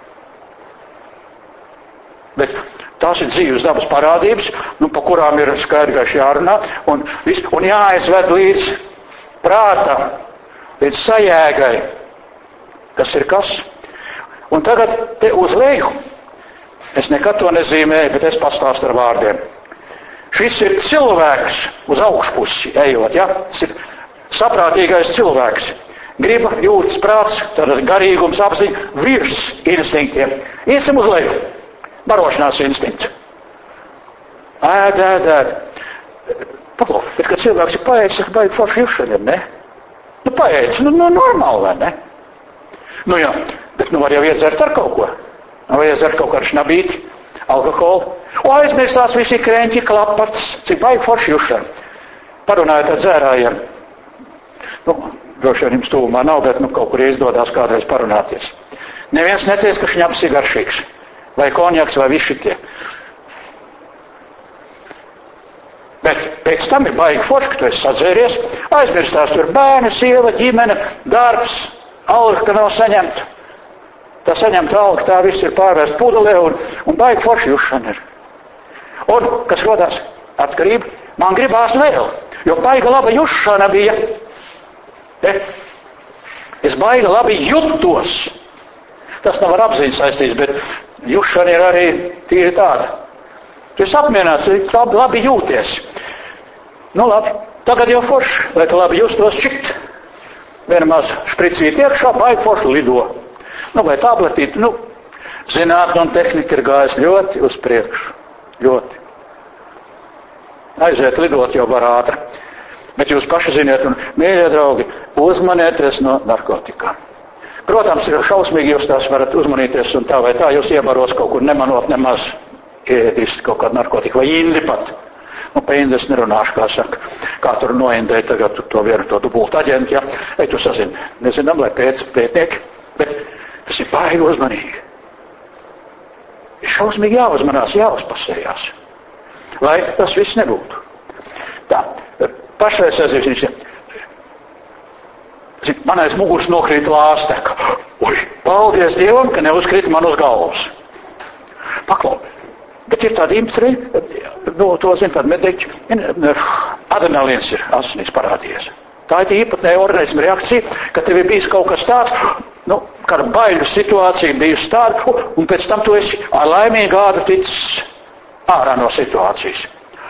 Bet tās ir dzīves dabas parādības, nu, pa kurām ir skaidrgaiši jārunā, un jāaizved līdz prātam, līdz sajēgai. Tas ir kas? Un tagad te uz leju Es nekad to nezīmēju, bet es pastāstu ar vārdiem. Šis ir cilvēks uz augšpusi ejot, ja? Tas ir saprātīgais cilvēks. Griba, jūtas, prāts, tad garīgums, apziņa, virs instinktiem. Iesim uz leju. Barošanās instinkts. Ēd. Paklau, bet, kad cilvēks ir paēdis, ir baigi forši jušaniem, ne? Nu, paēdis, normāli, vai ne? Nu jā, bet var jau iedzert ar kaut ko. Vai iedzert kaut kādu šnabīti, alkoholu. O, aizmirstās visi krēņķi, klapats, cik baigi forši jušana. Parunājot ar dzērājiem. Nu, droši vien jums tuvumā nav, bet kaut kur izdodās kādreiz parunāties. Neviens neties, ka šņabs ir garšīgs. Vai konjaks, vai visi šitie. Bet pēc tam ir baigi forši, ka tu esi sadzēries, aizmirstās tur bērni, sieva, ģimene, darbs, alga, ka nav saņemta. Tā saņemta alga, tā viss ir pārvērst pudelē un baigi forši jušana ir. Un, kas rodās atkarība, man gribās vēl, jo baigi laba jušana bija. Es baigi labi jutos. Tas nav ar apziņu saistīts, bet jušana ir arī tīri tāda. Tu esi apmierināts, tu labi jūties. Nu labi, tagad jau forši, lai tu labi justos šikt. Viena maz špricīt iekšā, baigi forši lido. Nu vai tabletīt, zinātne un tehnika ir gājis ļoti uz priekšu. Ļoti. Aiziet lidot jau var ātri. Bet jūs paši ziniet, un mīļie draugi, uzmanieties no narkotikām. Protams, ir šausmīgi, jūs tās varat uzmanīties un tā vai tā, jūs iebaros kaut kur nemanot nemaz ēdist kaut kādu narkotiku vai indi pat. Pa indi es nerunāšu, kā saka, kā tur noindēja tagad to vienu to dubultu aģentu, ja. Ei, tu sazini, nezinām, lai pētnieki, bet tas ir baigi uzmanīgi. Ir šausmīgi jāuzmanās, jāuzpasējās, lai tas viss nebūtu. Tā, pašreiz aizies, man aiz muguras nokrīt lāsteka. Ui, paldies Dievam, ka neuzkrīt man uz galvas. Paklau. Bet ir tādi impfri, to zina tādi mediķi, adrenalīns ir asinīs parādījies. Tā ir īpatnēja organisma reakcija, ka tev ir bijis kaut kas tāds, kāda baiļu situācija bijusi tāda, un pēc tam tu esi ar laimīgu ādu ticis ārā no situācijas.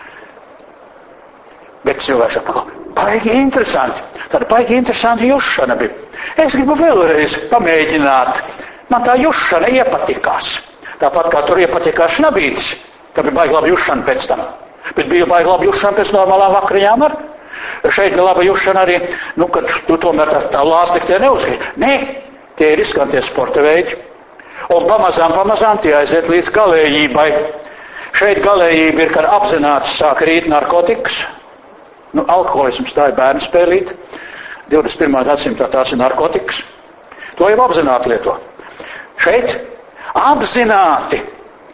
Bet cilvēks saka, baigi interesanti. Tāda baigi interesanti jušana bija. Es gribu vēlreiz pamēģināt. Man tā jušana iepatikās. Tāpat kā tur iepatikās šnabītis, ka bija baigi laba jušana pēc tam. Bet bija baigi laba jušana pēc normālām vakariņām ar. Šeit bija laba jušana arī, kad tu tomēr tā lāstek tie neuzkrīt. Nē, tie ir riskantie sporta veidi. Un pamazām tie aiziet līdz galējībai. Šeit galējība ir, kad apzināti sāk rīt narkotikas. Alkoholisms tā ir bērnu spēlīt. 21. gadsimtā tās ir narkotikas. To jau apzināti lieto. Šeit apzināti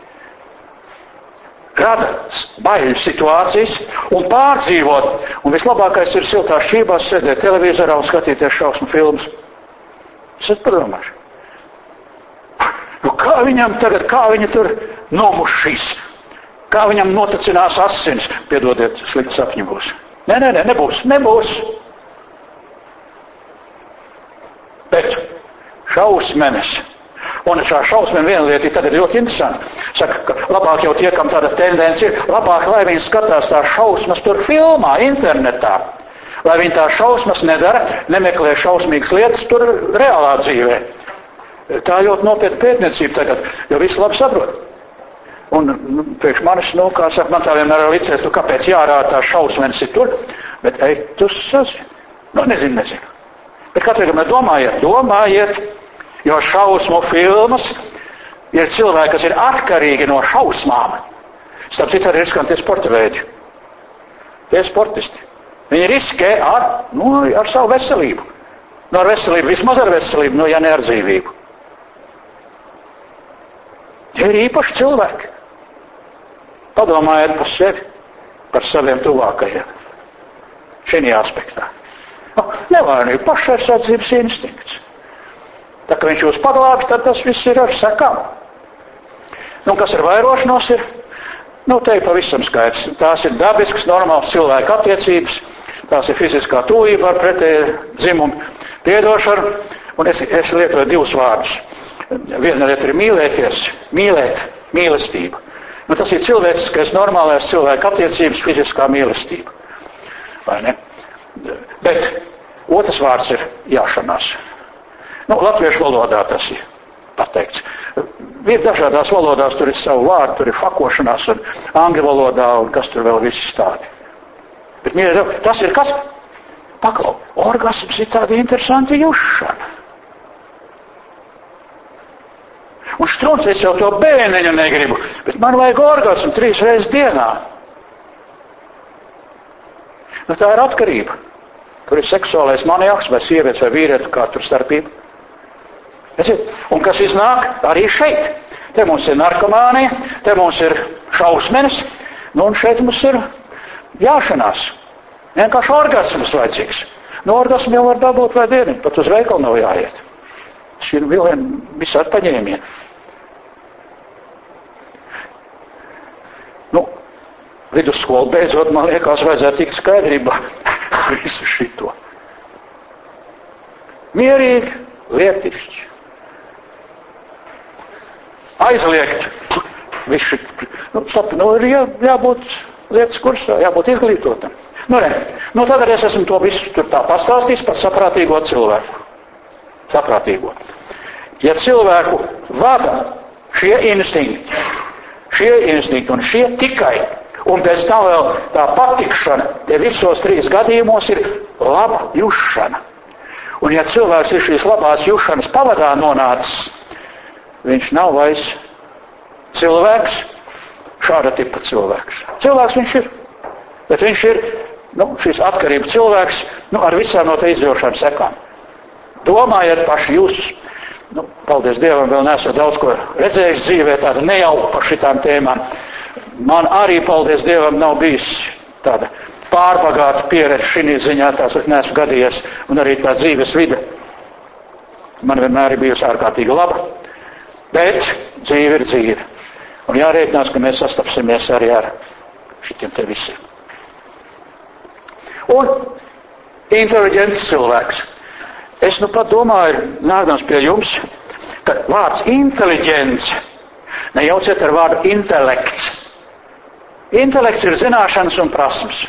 rada baiļu situācijas un pārdzīvot. Un vislabākais ir siltās šķībās sēdēt televizorā un skatīties šausmu filmas. Es esmu padomājuši. Kā viņam tagad, kā viņa tur nomušīs? Kā viņam notacinās asins? Piedodiet, slikti sapņi būs. Nē, nebūs. Bet šausmenes. Un šā šausmena viena lieta ir tagad ļoti interesanti. Saka, ka labāk jau tie, kam tāda tendence ir, labāk, lai viņi skatās tās šausmas tur filmā, internetā. Lai viņi tās šausmas nedara, nemeklē šausmīgas lietas tur reālā dzīvē. Tā ļoti nopietna pētniecība tagad, jo visi labi saprot. Un priekš manis, kā saka, man tā vienmēr ir licies, kāpēc jārāda tās šausmenes ir tur, bet tu sazini. Nezinu. Bet katru gadu domājiet, jo šausmu filmas ir cilvēki, kas ir atkarīgi no šausmām. Starp citu arī riskantie sporta veidi. Tie sportisti. Viņi riskē ar savu veselību. Ar veselību, vismaz ar veselību, ja ne ar dzīvību. Tie ir īpaši cilvēki. Padomājiet par sevi, par saviem tuvākajiem. Šī aspektā. Nevainīgi pašaizsardzības instinkts. Tā kā viņš jūs paglābi, tad tas viss ir ar sekām. Kas ar vairošanos ir? Te ir pavisam skaidrs. Tās ir dabisks, normāls cilvēka attiecības, tās ir fiziskā tuvība ar pretēju dzimumu piedošanu, un es lietoju divus vārdus. Viena lieta ir mīlēties, mīlestība. Nu, tas ir cilvēciskais, normālais cilvēka attiecības, fiziskā mīlestība. Vai ne? Bet otrs vārds ir jāšanās. Nu, latviešu valodā tas ir pateikts. Ir dažādās valodās, tur ir savu vārdu, tur ir fakošanās un angļu valodā un kas tur vēl viss tādi. Bet tas ir kas? Paklau, orgasms ir tāda interesanta jušana. Un strunce, es jau to bēniņu negribu, bet man vajag orgasmu 3 reizes dienā. Nu, tā ir atkarība. Tur ir seksuālais maniaks, vai sievietes, vai vīrietu, kā tur starpība. Un kas iznāk arī šeit. Te mums ir narkomānija, te mums ir šausmenes, nu un šeit mums ir jāšanās. Vienkārši orgasms vajadzīgs. Nu, orgasmu jau var dabūt vai dienu, pat uz veikalu nav jāiet. Šī ir visādi paņēmieni. Nu, vidusskolu beidzot, man liekas, vajadzētu tikt skaidrībā visu šito. Mierīgi, lietišķi. Aizliegt. Visu, ir jābūt lietas kursā, jābūt izglītotam. Nu, tagad es esmu to visu tur tā pastāstījis par saprātīgo cilvēku. Saprātīgo. Ja cilvēku vada šie instinkti un šie tikai, un pēc tam vēl tā patikšana, te visos 3 gadījumos ir laba jušana. Un ja cilvēks ir šīs labās jušanas pavadā nonācis, viņš nav vairs cilvēks, šāda tipa cilvēks. Cilvēks viņš ir, bet viņš ir, šīs atkarība cilvēks, ar visām no te izjaušām sekām. Domājiet paši jūs, paldies Dievam, vēl neesat daudz ko redzējuši dzīvē, tāda nejauka par šitām tēmām. Man arī, paldies Dievam, nav bijis tāda pārbagāta pieredze šī ziņā, tās es neesmu gadījies, un arī tā dzīves vide man vienmēr ir bijusi ārkārtīgi laba, bet dzīve ir dzīve. Un jārēķinās, ka mēs sastapsimies arī ar šitiem te visiem. Un inteliģents cilvēks. Es pat domāju, nākdams pie jums, ka vārds inteliģents nejauciet ar vārdu intelekts. Intelekts ir zināšanas un prasmes.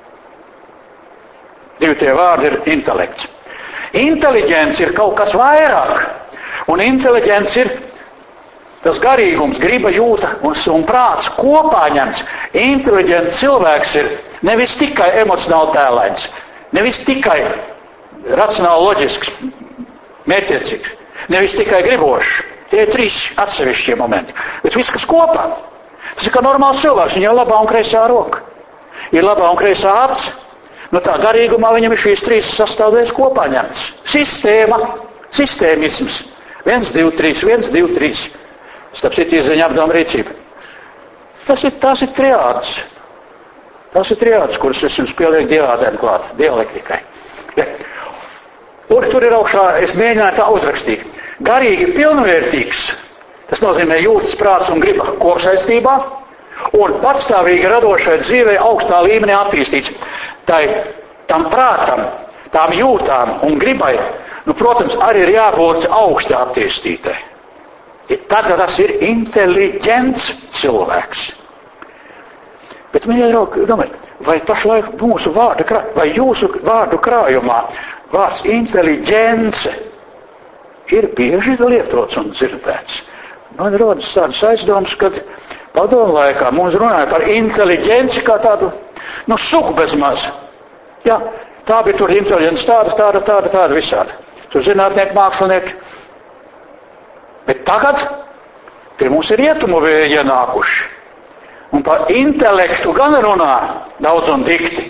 2 tie vārdi ir intelekts. Inteliģents ir kaut kas vairāk. Un inteliģents ir tas garīgums, griba, jūta un prāts kopā ņemts. Inteliģents cilvēks ir nevis tikai emocionāli tēlains, nevis tikai racionāli loģisks, mērķiecīgs, nevis tikai gribošs. Tie ir 3 atsevišķie momenti. Bet viss, kas kopā, tas ir kā normāls cilvēks. Viņam ir labā un kreisā roka. Ir labā un kreisā acs. Tā garīgumā viņam ir šīs 3 sastāvdaļas kopā ņemtas. Sistēmisms. 1, 2, 3, 1, 2, 3. Starp citu izziņa apdoma rīcība. Tās ir triādes. Tās ir triādes, kuras es jums pielieku diādēm klāt, dialektikai. Ja. Un tur ir augšā, es mēģināju tā uzrakstīt. Garīgi pilnvērtīgs, tas nozīmē jūtas, prāts un griba kopsaistībā, un patstāvīgi radošai dzīvē augstā līmenī attīstīts. Tam prātam, tām jūtām un gribai, protams, arī ir jābūt augsti attīstītai. Tad tas ir inteliģents cilvēks. Bet, mīļie draugi, domājiet, vai pašlaik mūsu vai jūsu vārdu krājumā vārds inteliģence ir bieži lietots un dzirdēts? Man rodas tādas aizdomas, kad padomu laikā mums runāja par inteliģenci kā tādu, sugu bez maz. Jā, tā bija tur inteliģence tāda visādi. Tur zinātnieki, mākslinieki. Bet tagad pie mums ir rietumu vēji ienākuši. Un par intelektu gan runā daudz un dikti.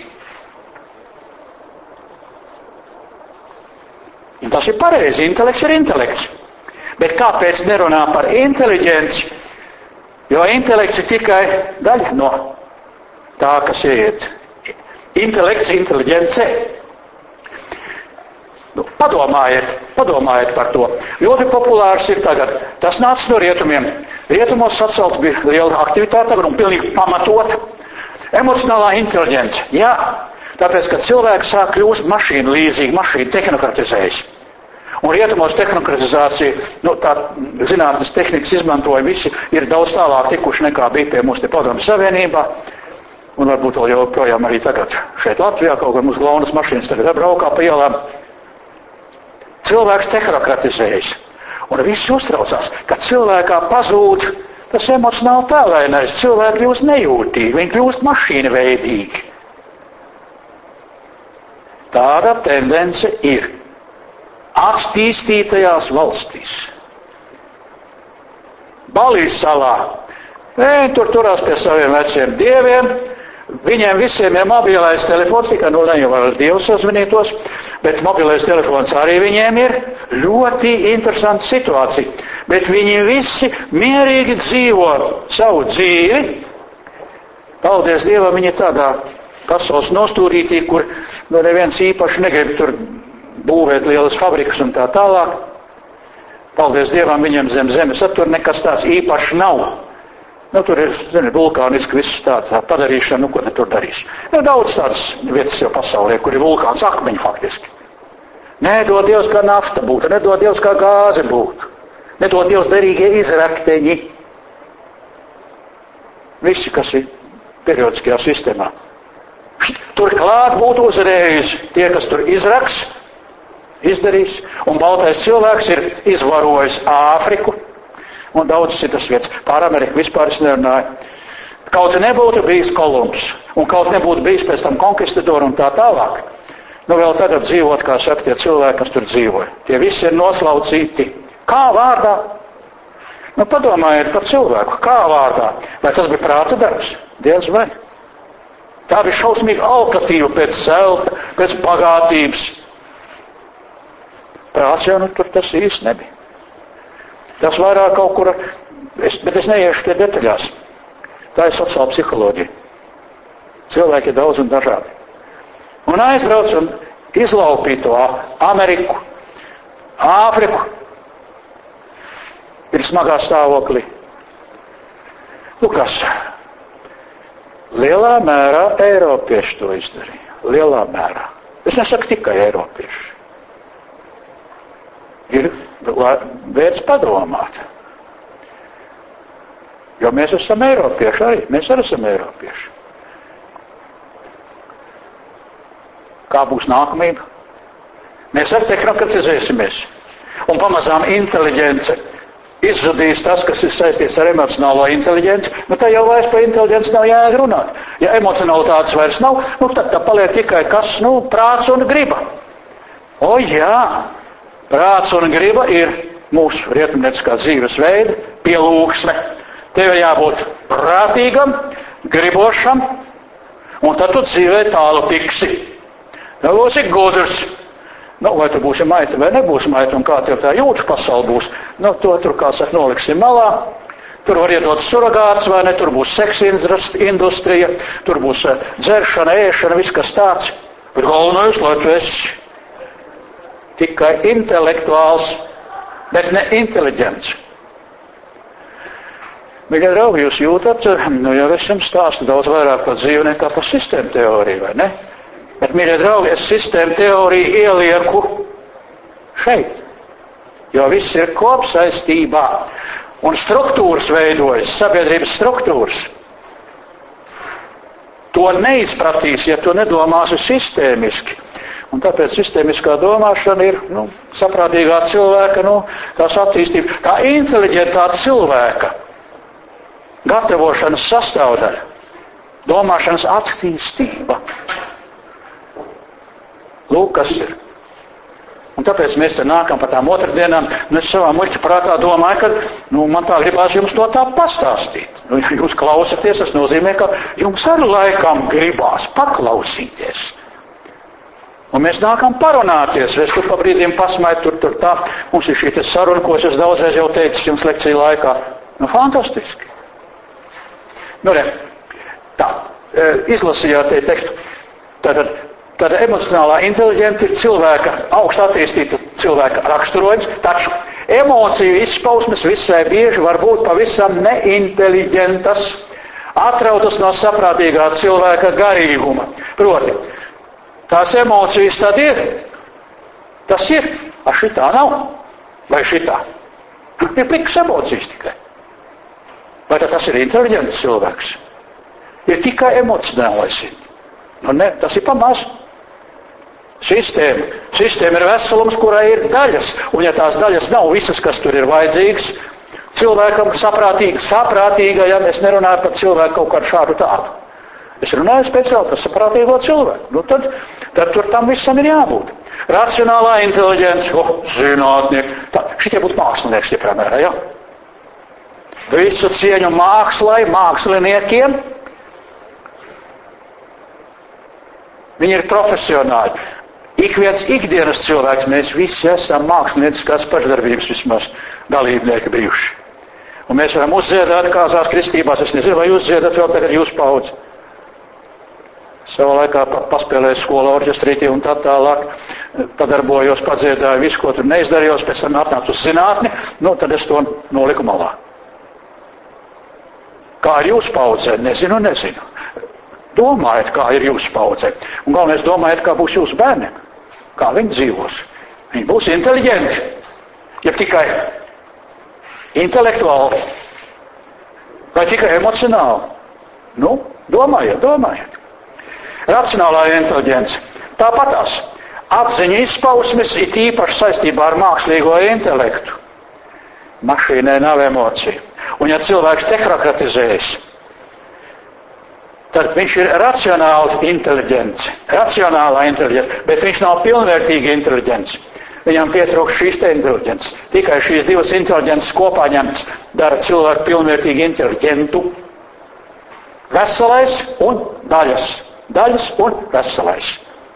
Un tas ir pareizi, intelekts ir intelekts. Bet kāpēc nerunā par inteliģenci? Jo intelekts ir tikai daļa no tā, kas iet. Intelekts, inteliģence. Padomājiet par to. Ļoti populārs ir tagad. Tas nāca no rietumiem. Rietumos sacelts bija liela aktivitāte un pilnīgi pamatota. Emocionālā inteliģence. Jā, tāpēc, ka cilvēks sāk kļūst mašīnu līdzīgi, mašīnu tehnokratizējas. Un rietumos tehnokratizācija, tā zinātnes tehnikas izmantoja visi, ir daudz tālāk tikuši nekā bija pie mums te Padomju Savienībā. Un varbūt vēl joprojām arī tagad šeit Latvijā, kaut gan mūsu galvenas mašīnas tagad braukā pa ielām. Cilvēks tehnokratizējas. Un visi uztraucās, ka cilvēkā pazūd tas emocionāli tēlēnais. Cilvēki kļūst nejūtīgi, viņi kļūst mašīna veidīgi. Tāda tendence ir attīstītajās valstīs. Balijas salā. Viņi tur turās pie saviem veciem dieviem. Viņiem visiem ir mobilais telefons, tikai no leņa var ar Dievu sazvanītos, bet mobilais telefons arī viņiem ir ļoti interesanta situācija. Bet viņi visi mierīgi dzīvo savu dzīvi. Paldies Dievam, viņi tādā pasaules nostūrītī, kur neviens īpaši negrib tur būvēt lielas fabrikas un tā tālāk. Paldies Dievam, viņiem zem zemes tur nekas tāds īpaši nav. Tur ir, vulkāniski viss tā padarīšana, ko ne tur darīs. Daudz tādas vietas jau pasaulē, kur ir vulkāns akmeņi faktiski. Nedod Dievs, kā nafta būtu, nedod Dievs, kā gāze būtu, nedod Dievs derīgie izrakteņi. Visi, kas ir periodiskajā sistēmā. Turklāt būtu uzreiz tie, kas tur izraks, izdarīs, un baltais cilvēks ir izvarojis Āfriku, un daudz citas vietas. Pār Ameriku vispār es nerunāju. Kaut nebūtu bijis Kolumbs, un kaut nebūtu bijis pēc tam konkistadori un tā tālāk. Vēl tagad dzīvot, kā saka tie cilvēki, kas tur dzīvoja. Tie visi ir noslaucīti. Kā vārdā? Padomājiet par cilvēku. Kā vārdā? Vai tas bija prāta darbs? Dievs vai? Tā bija šausmīga alkatība pēc zelta, pēc bagātības. Prāts jau tur tas īsti nebija. Tas vairāk kaut kur, bet es neiešu tie detaļās. Tā ir sociāla psiholoģija. Cilvēki ir daudz un dažādi. Un aizbrauc un izlaupīja to Ameriku, Āfriku, ir smagā stāvoklī. Kas? Lielā mērā Eiropieši to izdarīja. Lielā mērā. Es nesaku tikai Eiropieši. Ir vērts padomāt. Jo mēs esam Eiropieši arī. Mēs arī esam Eiropieši. Kā būs nākamība? Mēs arī tehnokratizēsimies. Un pamazām inteliģence izzudīs tas, kas ir saistīts ar emocionālo inteliģenci. Tā jau vairs par inteliģenci nav jēga runāt. Ja emocionalitātes vairs nav, tad tā paliek tikai kas, prāts un griba. Jā! Prāts un griba ir mūsu rietumnieciskā dzīves veida pielūgsme. Tev jābūt prātīgam, gribošam, un tad tu dzīvē tālu tiksi. Būsi gudrs. Vai tu būsi maita vai nebūsi maita, un kā tev tā jūtas pasauli būs, to tur, kā saka, noliksim malā. Tur var iedot suragāts, vai ne, tur būs seksa industrija, tur būs dzeršana, ēšana, viss kas tāds. Bet galvenais, lai tu esi tikai intelektuāls, bet ne inteliģents. Mīļie draugi, jūs jūtat, jau es jums stāstu daudz vairāk par dzīvi nekā par sistēmu teoriju, vai ne? Bet, mīļie draugi, es sistēmu teoriju ielieku šeit, jo viss ir kopsaistībā, un struktūras veidojas, sabiedrības struktūras. To neizpratīs, ja tu nedomāsi sistēmiski. Un tāpēc sistēmiskā domāšana ir, saprātīgā cilvēka, tās attīstība, tā inteliģentā cilvēka gatavošanas sastāvdaļa, domāšanas attīstība. Lūk, kas ir. Un tāpēc mēs te nākam pa tām otrdienām, es savā muļķa prātā domāju, ka, man tā gribās jums to tā pastāstīt. Ja jūs klausaties, tas nozīmē, ka jums arī laikam gribās paklausīties. Un mēs nākam parunāties, es tur pa brīdiem pasmaidu, tur tā. Mums ir šī saruna, ko es daudzreiz jau teicu jums lekciju laikā. Fantastiski. Izlasījāt te tekstu. Tāda emocionālā inteliģenta ir cilvēka, augstu attīstīta cilvēka raksturojums, taču emociju izpausmes visai bieži var būt pavisam neinteliģentas, atrautas no saprātīgā cilvēka garīguma. Proti, tās emocijas tad ir Tas ir, šitā nav, vai šitā. Ir plikas emocijas tikai. Vai tas ir inteliģents cilvēks? Ir tikai emocionālais. Nu, ne, tas ir pamaz. Sistēma ir veselums, kurai ir daļas. Un ja tās daļas nav visas, kas tur ir vajadzīgas, cilvēkam saprātīgajam, es nerunāju par cilvēku kaut kādu šādu tādu. Es runāju speciāli par saprātīgo cilvēku. Nu, tad tur tam visam ir jābūt. Racionālā inteliģence, zinātnieki. Šitie būtu mākslinieki stiprā mērā, ja? Visu cieņu mākslai, māksliniekiem. Viņi ir profesionāļi. Ik viens ikdienas cilvēks, mēs visi esam mākslinieckās pašdarbības vismaz dalībnieki bijuši. Un mēs varam uzdziedāt kāzās kristībās. Es nezinu, vai jūs dziedat vēl tagad jūs paudzi. Savā laikā paspēlēju skolā orķestrītī un tā tālāk, padarbojos, padziedāju visu, ko tur neizdarījos, pēc tam atnācu uz zinātni, nu tad es to noliku malā. Kā ir jūsu paudzē? Nezinu. Domājiet, kā ir jūsu paudzē. Un galvenais domājiet, kā būs jūsu bērniem. Kā viņi dzīvos. Viņi būs inteliģenti. Ja tikai intelektuāli. Vai tikai emocionāli. Nu, domājiet. Racionālā inteliģence. Tāpatās atziņa izpausmes ir īpaši saistībā ar mākslīgo intelektu. Mašīnai nav emocija. Un ja cilvēks tehnokratizējas, tad viņš ir racionāla inteliģence, bet viņš nav pilnvērtīga inteliģence. Viņam pietrūkst šīs te inteliģences. Tikai šīs divas inteliģences kopā ņemtas dara cilvēku pilnvērtīgu inteliģentu. Veselais un daļas un veselais.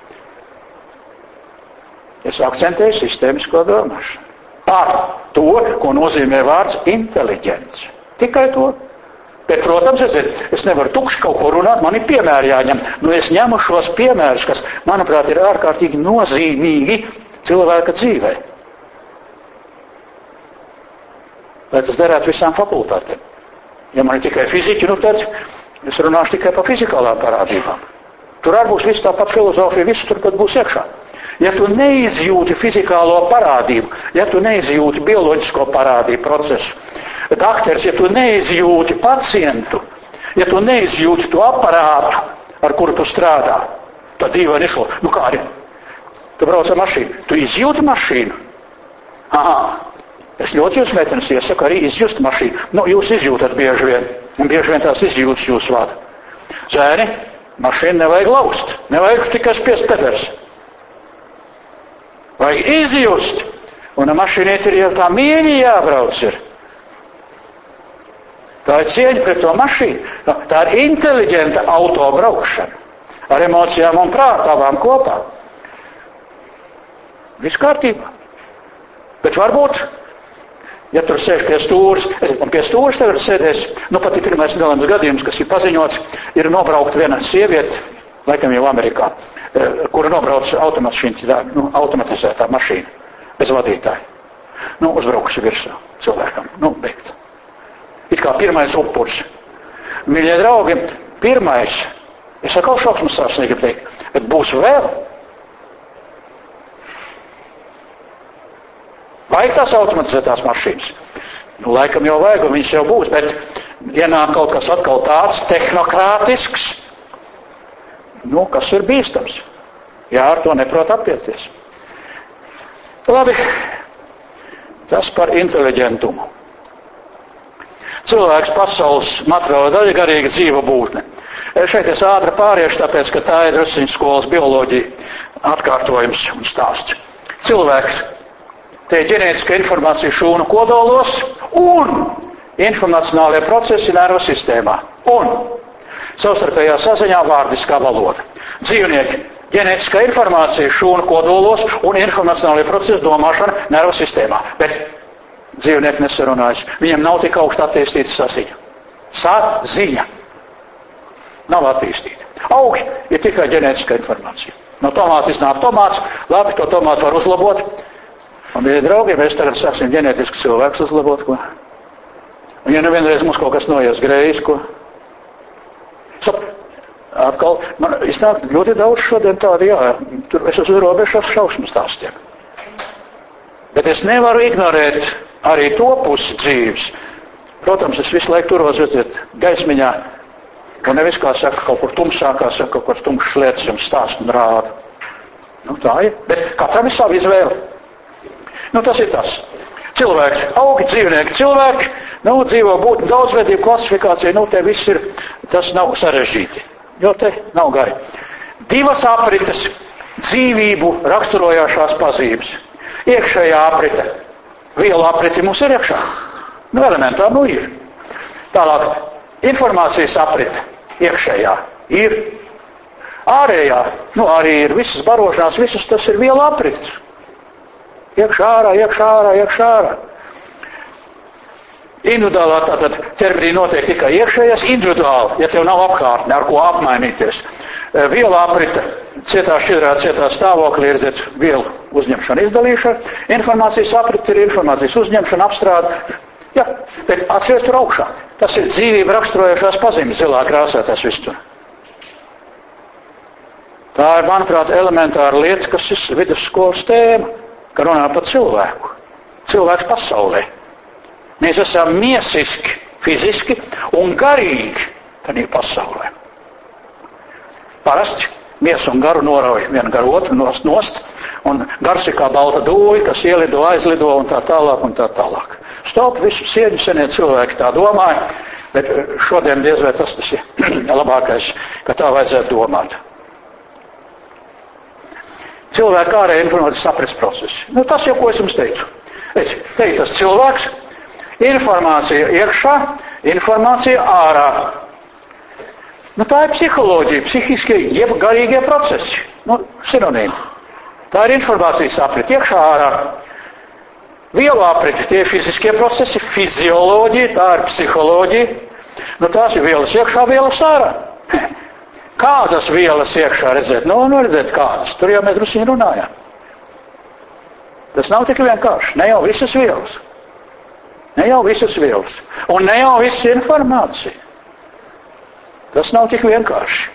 Es akcentēju sistēmisko domāšanu. Par to, ko nozīmē vārds inteliģents. Tikai to. Bet, protams, es nevaru tukši kaut ko runāt, man ir piemēri jāņem. Nu, es ņemu šos piemērus, kas, manuprāt, ir ārkārtīgi nozīmīgi cilvēka dzīvē. Lai tas derētu visām fakultātēm. Ja man ir tikai fiziķi, nu tad es runāšu tikai par fizikālām parādībām. Tur arī būs viss tāpat filozofija, viss turpat būs iekšā. Ja tu neizjūti fizikālo parādību, ja tu neizjūti bioloģisko parādību procesu, dakteris, ja tu neizjūti pacientu, ja tu neizjūti to aparātu, ar kuru tu strādā, tad dīvaini išlo. Nu kā arī? Tu brauc ar mašīnu. Tu izjūti mašīnu? Aha. Es ļoti jūs meitenes iesaku arī izjust mašīnu. Nu, jūs izjūtat bieži vien. Un bieži vien tās izjūtas jūs vada. Zēni, mašīnu nevajag laust. Nevajag tikai spiest peders. Vajag izjust. Un ar mašīnīt ir jau tā mīļi jābrauc ir. Tā ir cieņa pret to mašīnu. Tā ir inteliģenta autobraukšana. Ar emocijām un prātām kopā. Viss kārtībā. Bet varbūt, ja tur sēž pie stūras, un pie stūras tagad sēdēs, nu pat ir pirmais nelaimes gadījums, kas ir paziņots, ir nobraukt viena sieviete, laikam jau Amerikā, kura nobrauc automatizētā mašīna, bez vadītāja. Nu, uzbraukusi virsū cilvēkam, beigt. It kā pirmais upurs. Mīļie draugi, pirmais, es atkal šauksmas sāks negribu teikt, bet būs vēl. Vajag tās automatizētās mašīnas? Nu, laikam jau vajag, un viņas jau būs, bet ienāk kaut kas atkal tāds tehnokrātisks, kas ir bīstams. Jā, ar to neprot apieties. Labi, tas par inteliģentumu. Cilvēks pasaules materiāla daļa garīga dzīva būtne. Šeit es ātri pāriešu, tāpēc, ka tā ir drusciņu skolas bioloģija atkārtojums un stāsts. Cilvēks, te ir ģenētiska informācija šūnu kodolos un informacionālie procesi nervu sistēmā un savstarpējā saziņā vārdiskā valoda. Dzīvnieki, ģenētiskā informācija šūnu kodolos un informacionālie procesi domāšana nervu sistēmā. Bet dzīvnieki nesarunājas. Viņam nav tik augsta attīstīta saziņa. Saziņa nav attīstīta. Augi ir tikai ģenētiskā informācija. No tomāta iznāk tomāts, labi, to tomātu var uzlabot. Un, mīļie draugi, mēs tagad sāksim ģenētisku cilvēkus uzlabot, ko? Un ja nevienreiz mums kaut kas noies grējis, ko? Atkal, man iznāk ļoti daudz šodien tādi, tur es uz robežu ar šausmu stāstiem. Bet es nevaru ignorēt arī to pusi dzīves. Protams, es visu laiku turos, redziet, gaismiņā, un nevis, kā saka, kaut kur tumsā, kā saka, kaut kāds tumšs lietas jums stāst un rāda. Nu, tā ir, bet katram ir savu izvēli. Nu, tas ir tas. Cilvēks, augi, dzīvnieki, cilvēki, nu, dzīvo būt daudzveidību klasifikācija, nu, te viss ir, tas nav sarežģīti, jo te nav gari. Divas aprites, dzīvību raksturojošās pazīmes. Iekšējā aprite, vielu aprite mums ir iekšā. Nu, elementāri, nu ir. Tālāk, informācijas aprite, iekšējā, ir. Ārējā, nu, arī ir visas barošanās, visas tas ir vielu aprites. Iekšā ārā, iekšā ārā, iekšā ārā. Individuālā tātad ķermenī notiek tikai iekšējais, individuāli, ja tev nav apkārtne, ar ko apmainīties. Vielu aprite, cietā šķidrā, cietā stāvoklī ir, redzēt, vielu uzņemšana, izdalīšana. Informācijas aprite ir informācijas uzņemšana, apstrāde. Jā, bet atceries tur augšā. Tas ir dzīvība raksturojošās pazīmes, zilā krāsā tas viss tur. Tā ir, manuprāt, elementāra lieta, kas ir vidusskolas tēma, ka runā par cilvēku. Cilvēks pasaulē. Mēs esam miesiski, fiziski un garīgi tādā pasaulē. Parasti miesu un garu norauj vienu garu otru nost, un gars ir kā balta dūja, kas ielido, aizlido un tā tālāk un tā tālāk. Stop, visu cieņu senie cilvēki tā domāja, bet šodien diez vai tas ir labākais, ka tā vajadzētu domāt. Cilvēku ārēja informācijas aprits procesi. Nu, tas jau, ko es jums teicu. Te ir tas cilvēks, informācija iekšā, informācija ārā. Nu, tā ir psiholoģija, psihiskie, jeb garīgie procesi. Nu, sinonīmi. Tā ir informācijas aprit iekšā ārā. Vielu aprit, tie ir fiziskie procesi, fizioloģija, tā ir psiholoģija. Nu, tās ir vielas iekšā, vielas ārā. Kādas vielas iekšā redzēt? Nu, redzēt kādas. Tur jau mēs drusiņi runājām. Tas nav tik vienkārši. Ne jau visas vielas. Ne jau visas vielas. Un ne jau visas informācija. Tas nav tik vienkārši.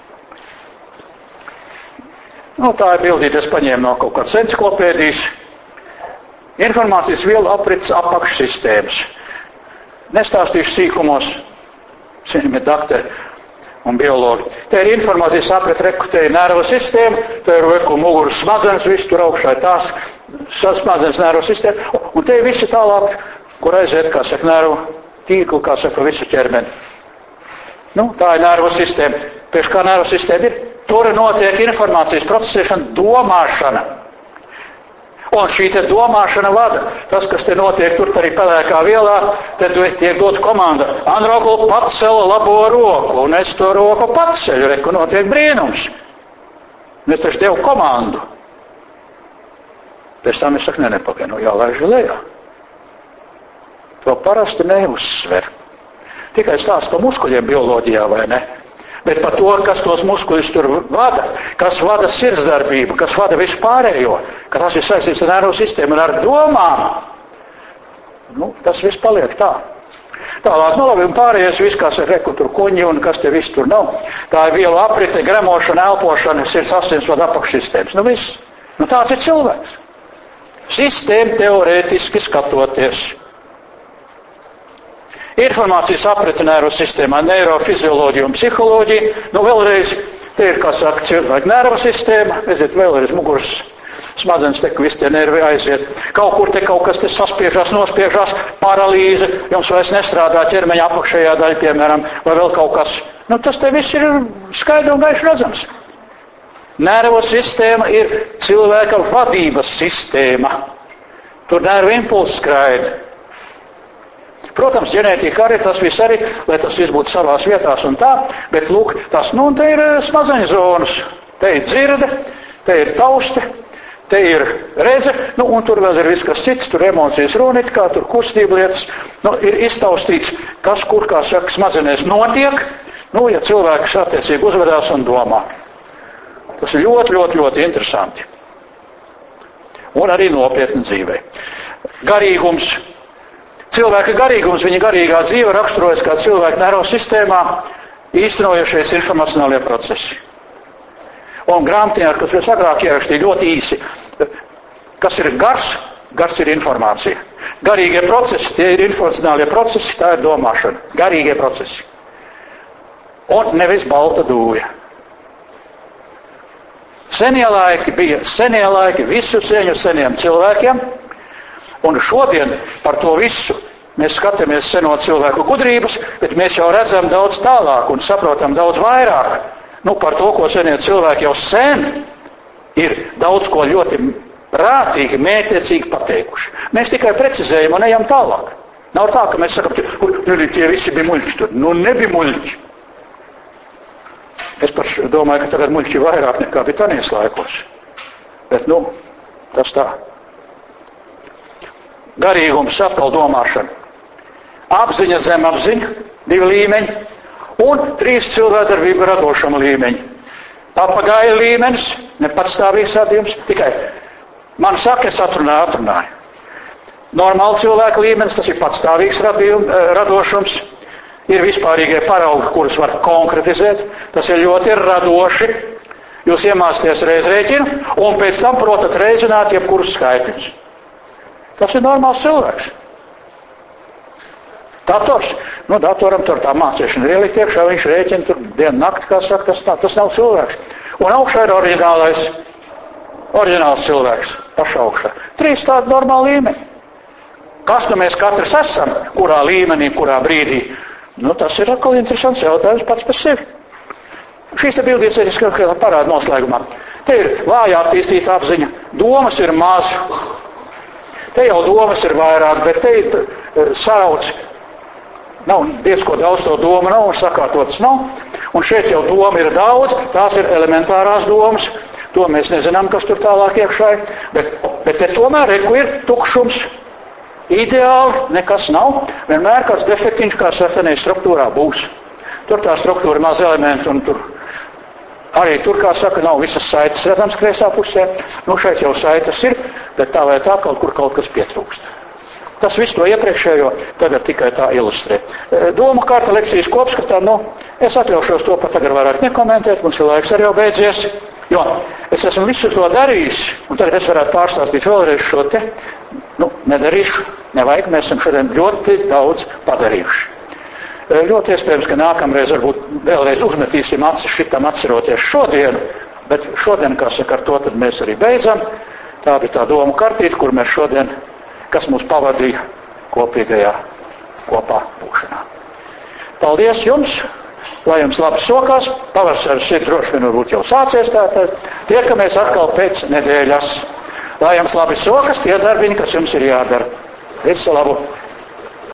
Nu, tā ir bildīte, es paņēmu no kaut kādas enciklopēdijas. Informācijas vielu aprits apakšsistēmas. Nestāstīšu sīkumos, cienījamie daktari un biologi. Te ir informācijas aprit, te ir nervu sistēma, te ir veku muguras smadzenes, viss tur augšā ir tās smadzenes nervu sistēma, un te ir visi tālāk, kur aiziet, kā saka, nervu tīklu, kā saka, visu ķermeni. Nu, tā ir nervu sistēma. Pēc kā nervu sistēma ir? Tur notiek informācijas procesēšana, domāšana. Un šī te domāšana vada. Tas, kas te notiek tur arī pelēkā vielā, tad tiek dot komanda. Androkul pacela labo roku, un es to roku paceļu, reku notiek brīnums. Es taču devu komandu. Pēc tam es saku, nepagaid, nu jālaiž lejā. To parasti neuzsver. Tikai stāsta par muskuļiem bioloģijā, vai ne? Bet par to, kas tos muskuļus tur vada, kas vada sirdsdarbību, kas vada visu pārējo, ka tas ir saistīts ar nervu sistēmu un ar domām. Nu, tas viss paliek tā. Tālāk, nu labi, un pārējais viss, kas ir reku tur kuņi un kas te viss tur nav. Tā ir vielu aprite, gremošana, elpošana, sirds asinsvadu apakšsistēmas. Nu viss. Nu tāds ir cilvēks. Sistēma teorētiski skatoties. Informācijas aprite nervu sistēmā, neirofizioloģija un psiholoģija. Nu, vēlreiz, te ir, kā saka, cilvēku nervu sistēma. Redziet, vēlreiz muguras smadzenes, te, ka visi tie nervi aiziet. Kaut kur te kaut kas te saspiežās, nospiežās, paralīze, jums vairs nestrādā ķermeņa apakšējā daļa, piemēram, vai vēl kaut kas. Nu, tas te viss ir skaidri un gaiši redzams. Nervu sistēma ir cilvēka vadības sistēma. Tur nervu impulss skraida. Protams, ģenētika arī tas viss arī, lai tas viss būtu savās vietās un tā, bet lūk, tas, nu, te ir smadzeņu zonas, te ir dzirde, te ir tauste, te ir redze, nu, un tur vēl ir viss kas cits, tur emocijas runīt, kā tur kustība lietas, nu, ir iztaustīts, kas kur, kā saka, smadzenēs notiek, nu, ja cilvēks attiecīgi uzvedās un domā. Tas ir ļoti, ļoti, ļoti interesanti. Un arī nopietni dzīvē. Garīgums. Cilvēka garīgums, viņa garīgā dzīve raksturojas kā cilvēka nervu sistēmā īstenojušies informacionālie procesi. Un grāmatiņā, kas ir agrāk ierakstīja ļoti īsi, kas ir gars, Gars ir informācija. Garīgie procesi, tie ir informacionālie procesi, tā ir domāšana. Garīgie procesi. Un nevis balta dūja. Senie laiki, visu cieņu seniem cilvēkiem, un šodien par to visu mēs skatāmies seno cilvēku gudrības, bet mēs jau redzam daudz tālāk un saprotam daudz vairāk. Par to, ko senie cilvēki jau sen ir daudz ko ļoti prātīgi, mērķiecīgi pateikuši. Mēs tikai precizējam un ejam tālāk. Nav tā, ka mēs sakam, tie visi bija muļķi tur. Nebija muļķi. Es domāju, ka tagad muļķi vairāk nekā bija tanies laikos. Bet, tas tā. Garīgums, atkal domāšana. Apziņa, zemapziņa, 2 līmeņi, un 3 cilvēkdarbība radošama līmeņi. Papagaļa līmenis, nepatstāvīgs radījums, tikai man saka, es atrunāju. Normāli cilvēka līmenis, tas ir patstāvīgs radošums, ir vispārīgie paraugi, kurus var konkretizēt, tas ir ļoti radoši, jūs iemācāties reiz rēķinu, un pēc tam protat reizināt jebkurus skaitļus. Tas ir normāls cilvēks. Dators, datoram tur tā mācīšana ir ielikt iekšā, viņš rēķina tur dienu nakti, kā saka, tas nav cilvēks. Un augšā ir oriģināls cilvēks, pašā augšā. 3 tādi normāli līmeņi. Kas mēs katrs esam, kurā līmenī, kurā brīdī? Tas ir atkal interesants jautājums pats par sevi. Šīs te bildes ir parāda noslēgumā. Te ir vājā attīstīta apziņa, domas ir maz. Te jau domas ir vairāk, bet te ir sauc. Nav diezko daudz to doma, nav un sakārtotas nav. Un šeit jau doma ir daudz, tās ir elementārās domas. To mēs nezinām, kas tur tālāk iekšā ir. Bet te tomēr ir tukšums. Ideāli nekas nav. Vienmēr kāds defektiņš, kā sarkanai struktūrā būs. Tur tā struktūra ir maz elementi, un arī tur, kā saka, nav visas saites redzams kreisā pusē. Šeit jau saites ir, bet tā vai tā kaut kas pietrūkst. Tas viss to iepriekšējo tagad tikai tā ilustrē. Domu kārta lekcijas kopskatā, es atļaušos to pat tagad vairāk nekomentēt, mums ir laiks arī jau beidzies, jo es esmu visu to darījis, un tagad es varētu pārstāstīt vēlreiz šo te, nedarīšu, nevajag, mēs esam šodien ļoti daudz padarījuši. Ļoti iespējams, ka nākamreiz varbūt vēlreiz uzmetīsim acis šitam atceroties šodienu, bet šodien, kā saka, ar to tad mēs arī beidzam. Tā bija tā domu kartīte, kur mēs šodien, kas mūs pavadīja kopīgajā kopā būšanā. Paldies jums, lai jums labi sokās, pavasaris ir droši vien varbūt jau sācies tātad, tiekamies atkal pēc nedēļas. Lai jums labi sokas tie darbiņi, kas jums ir jādara. Visu labu!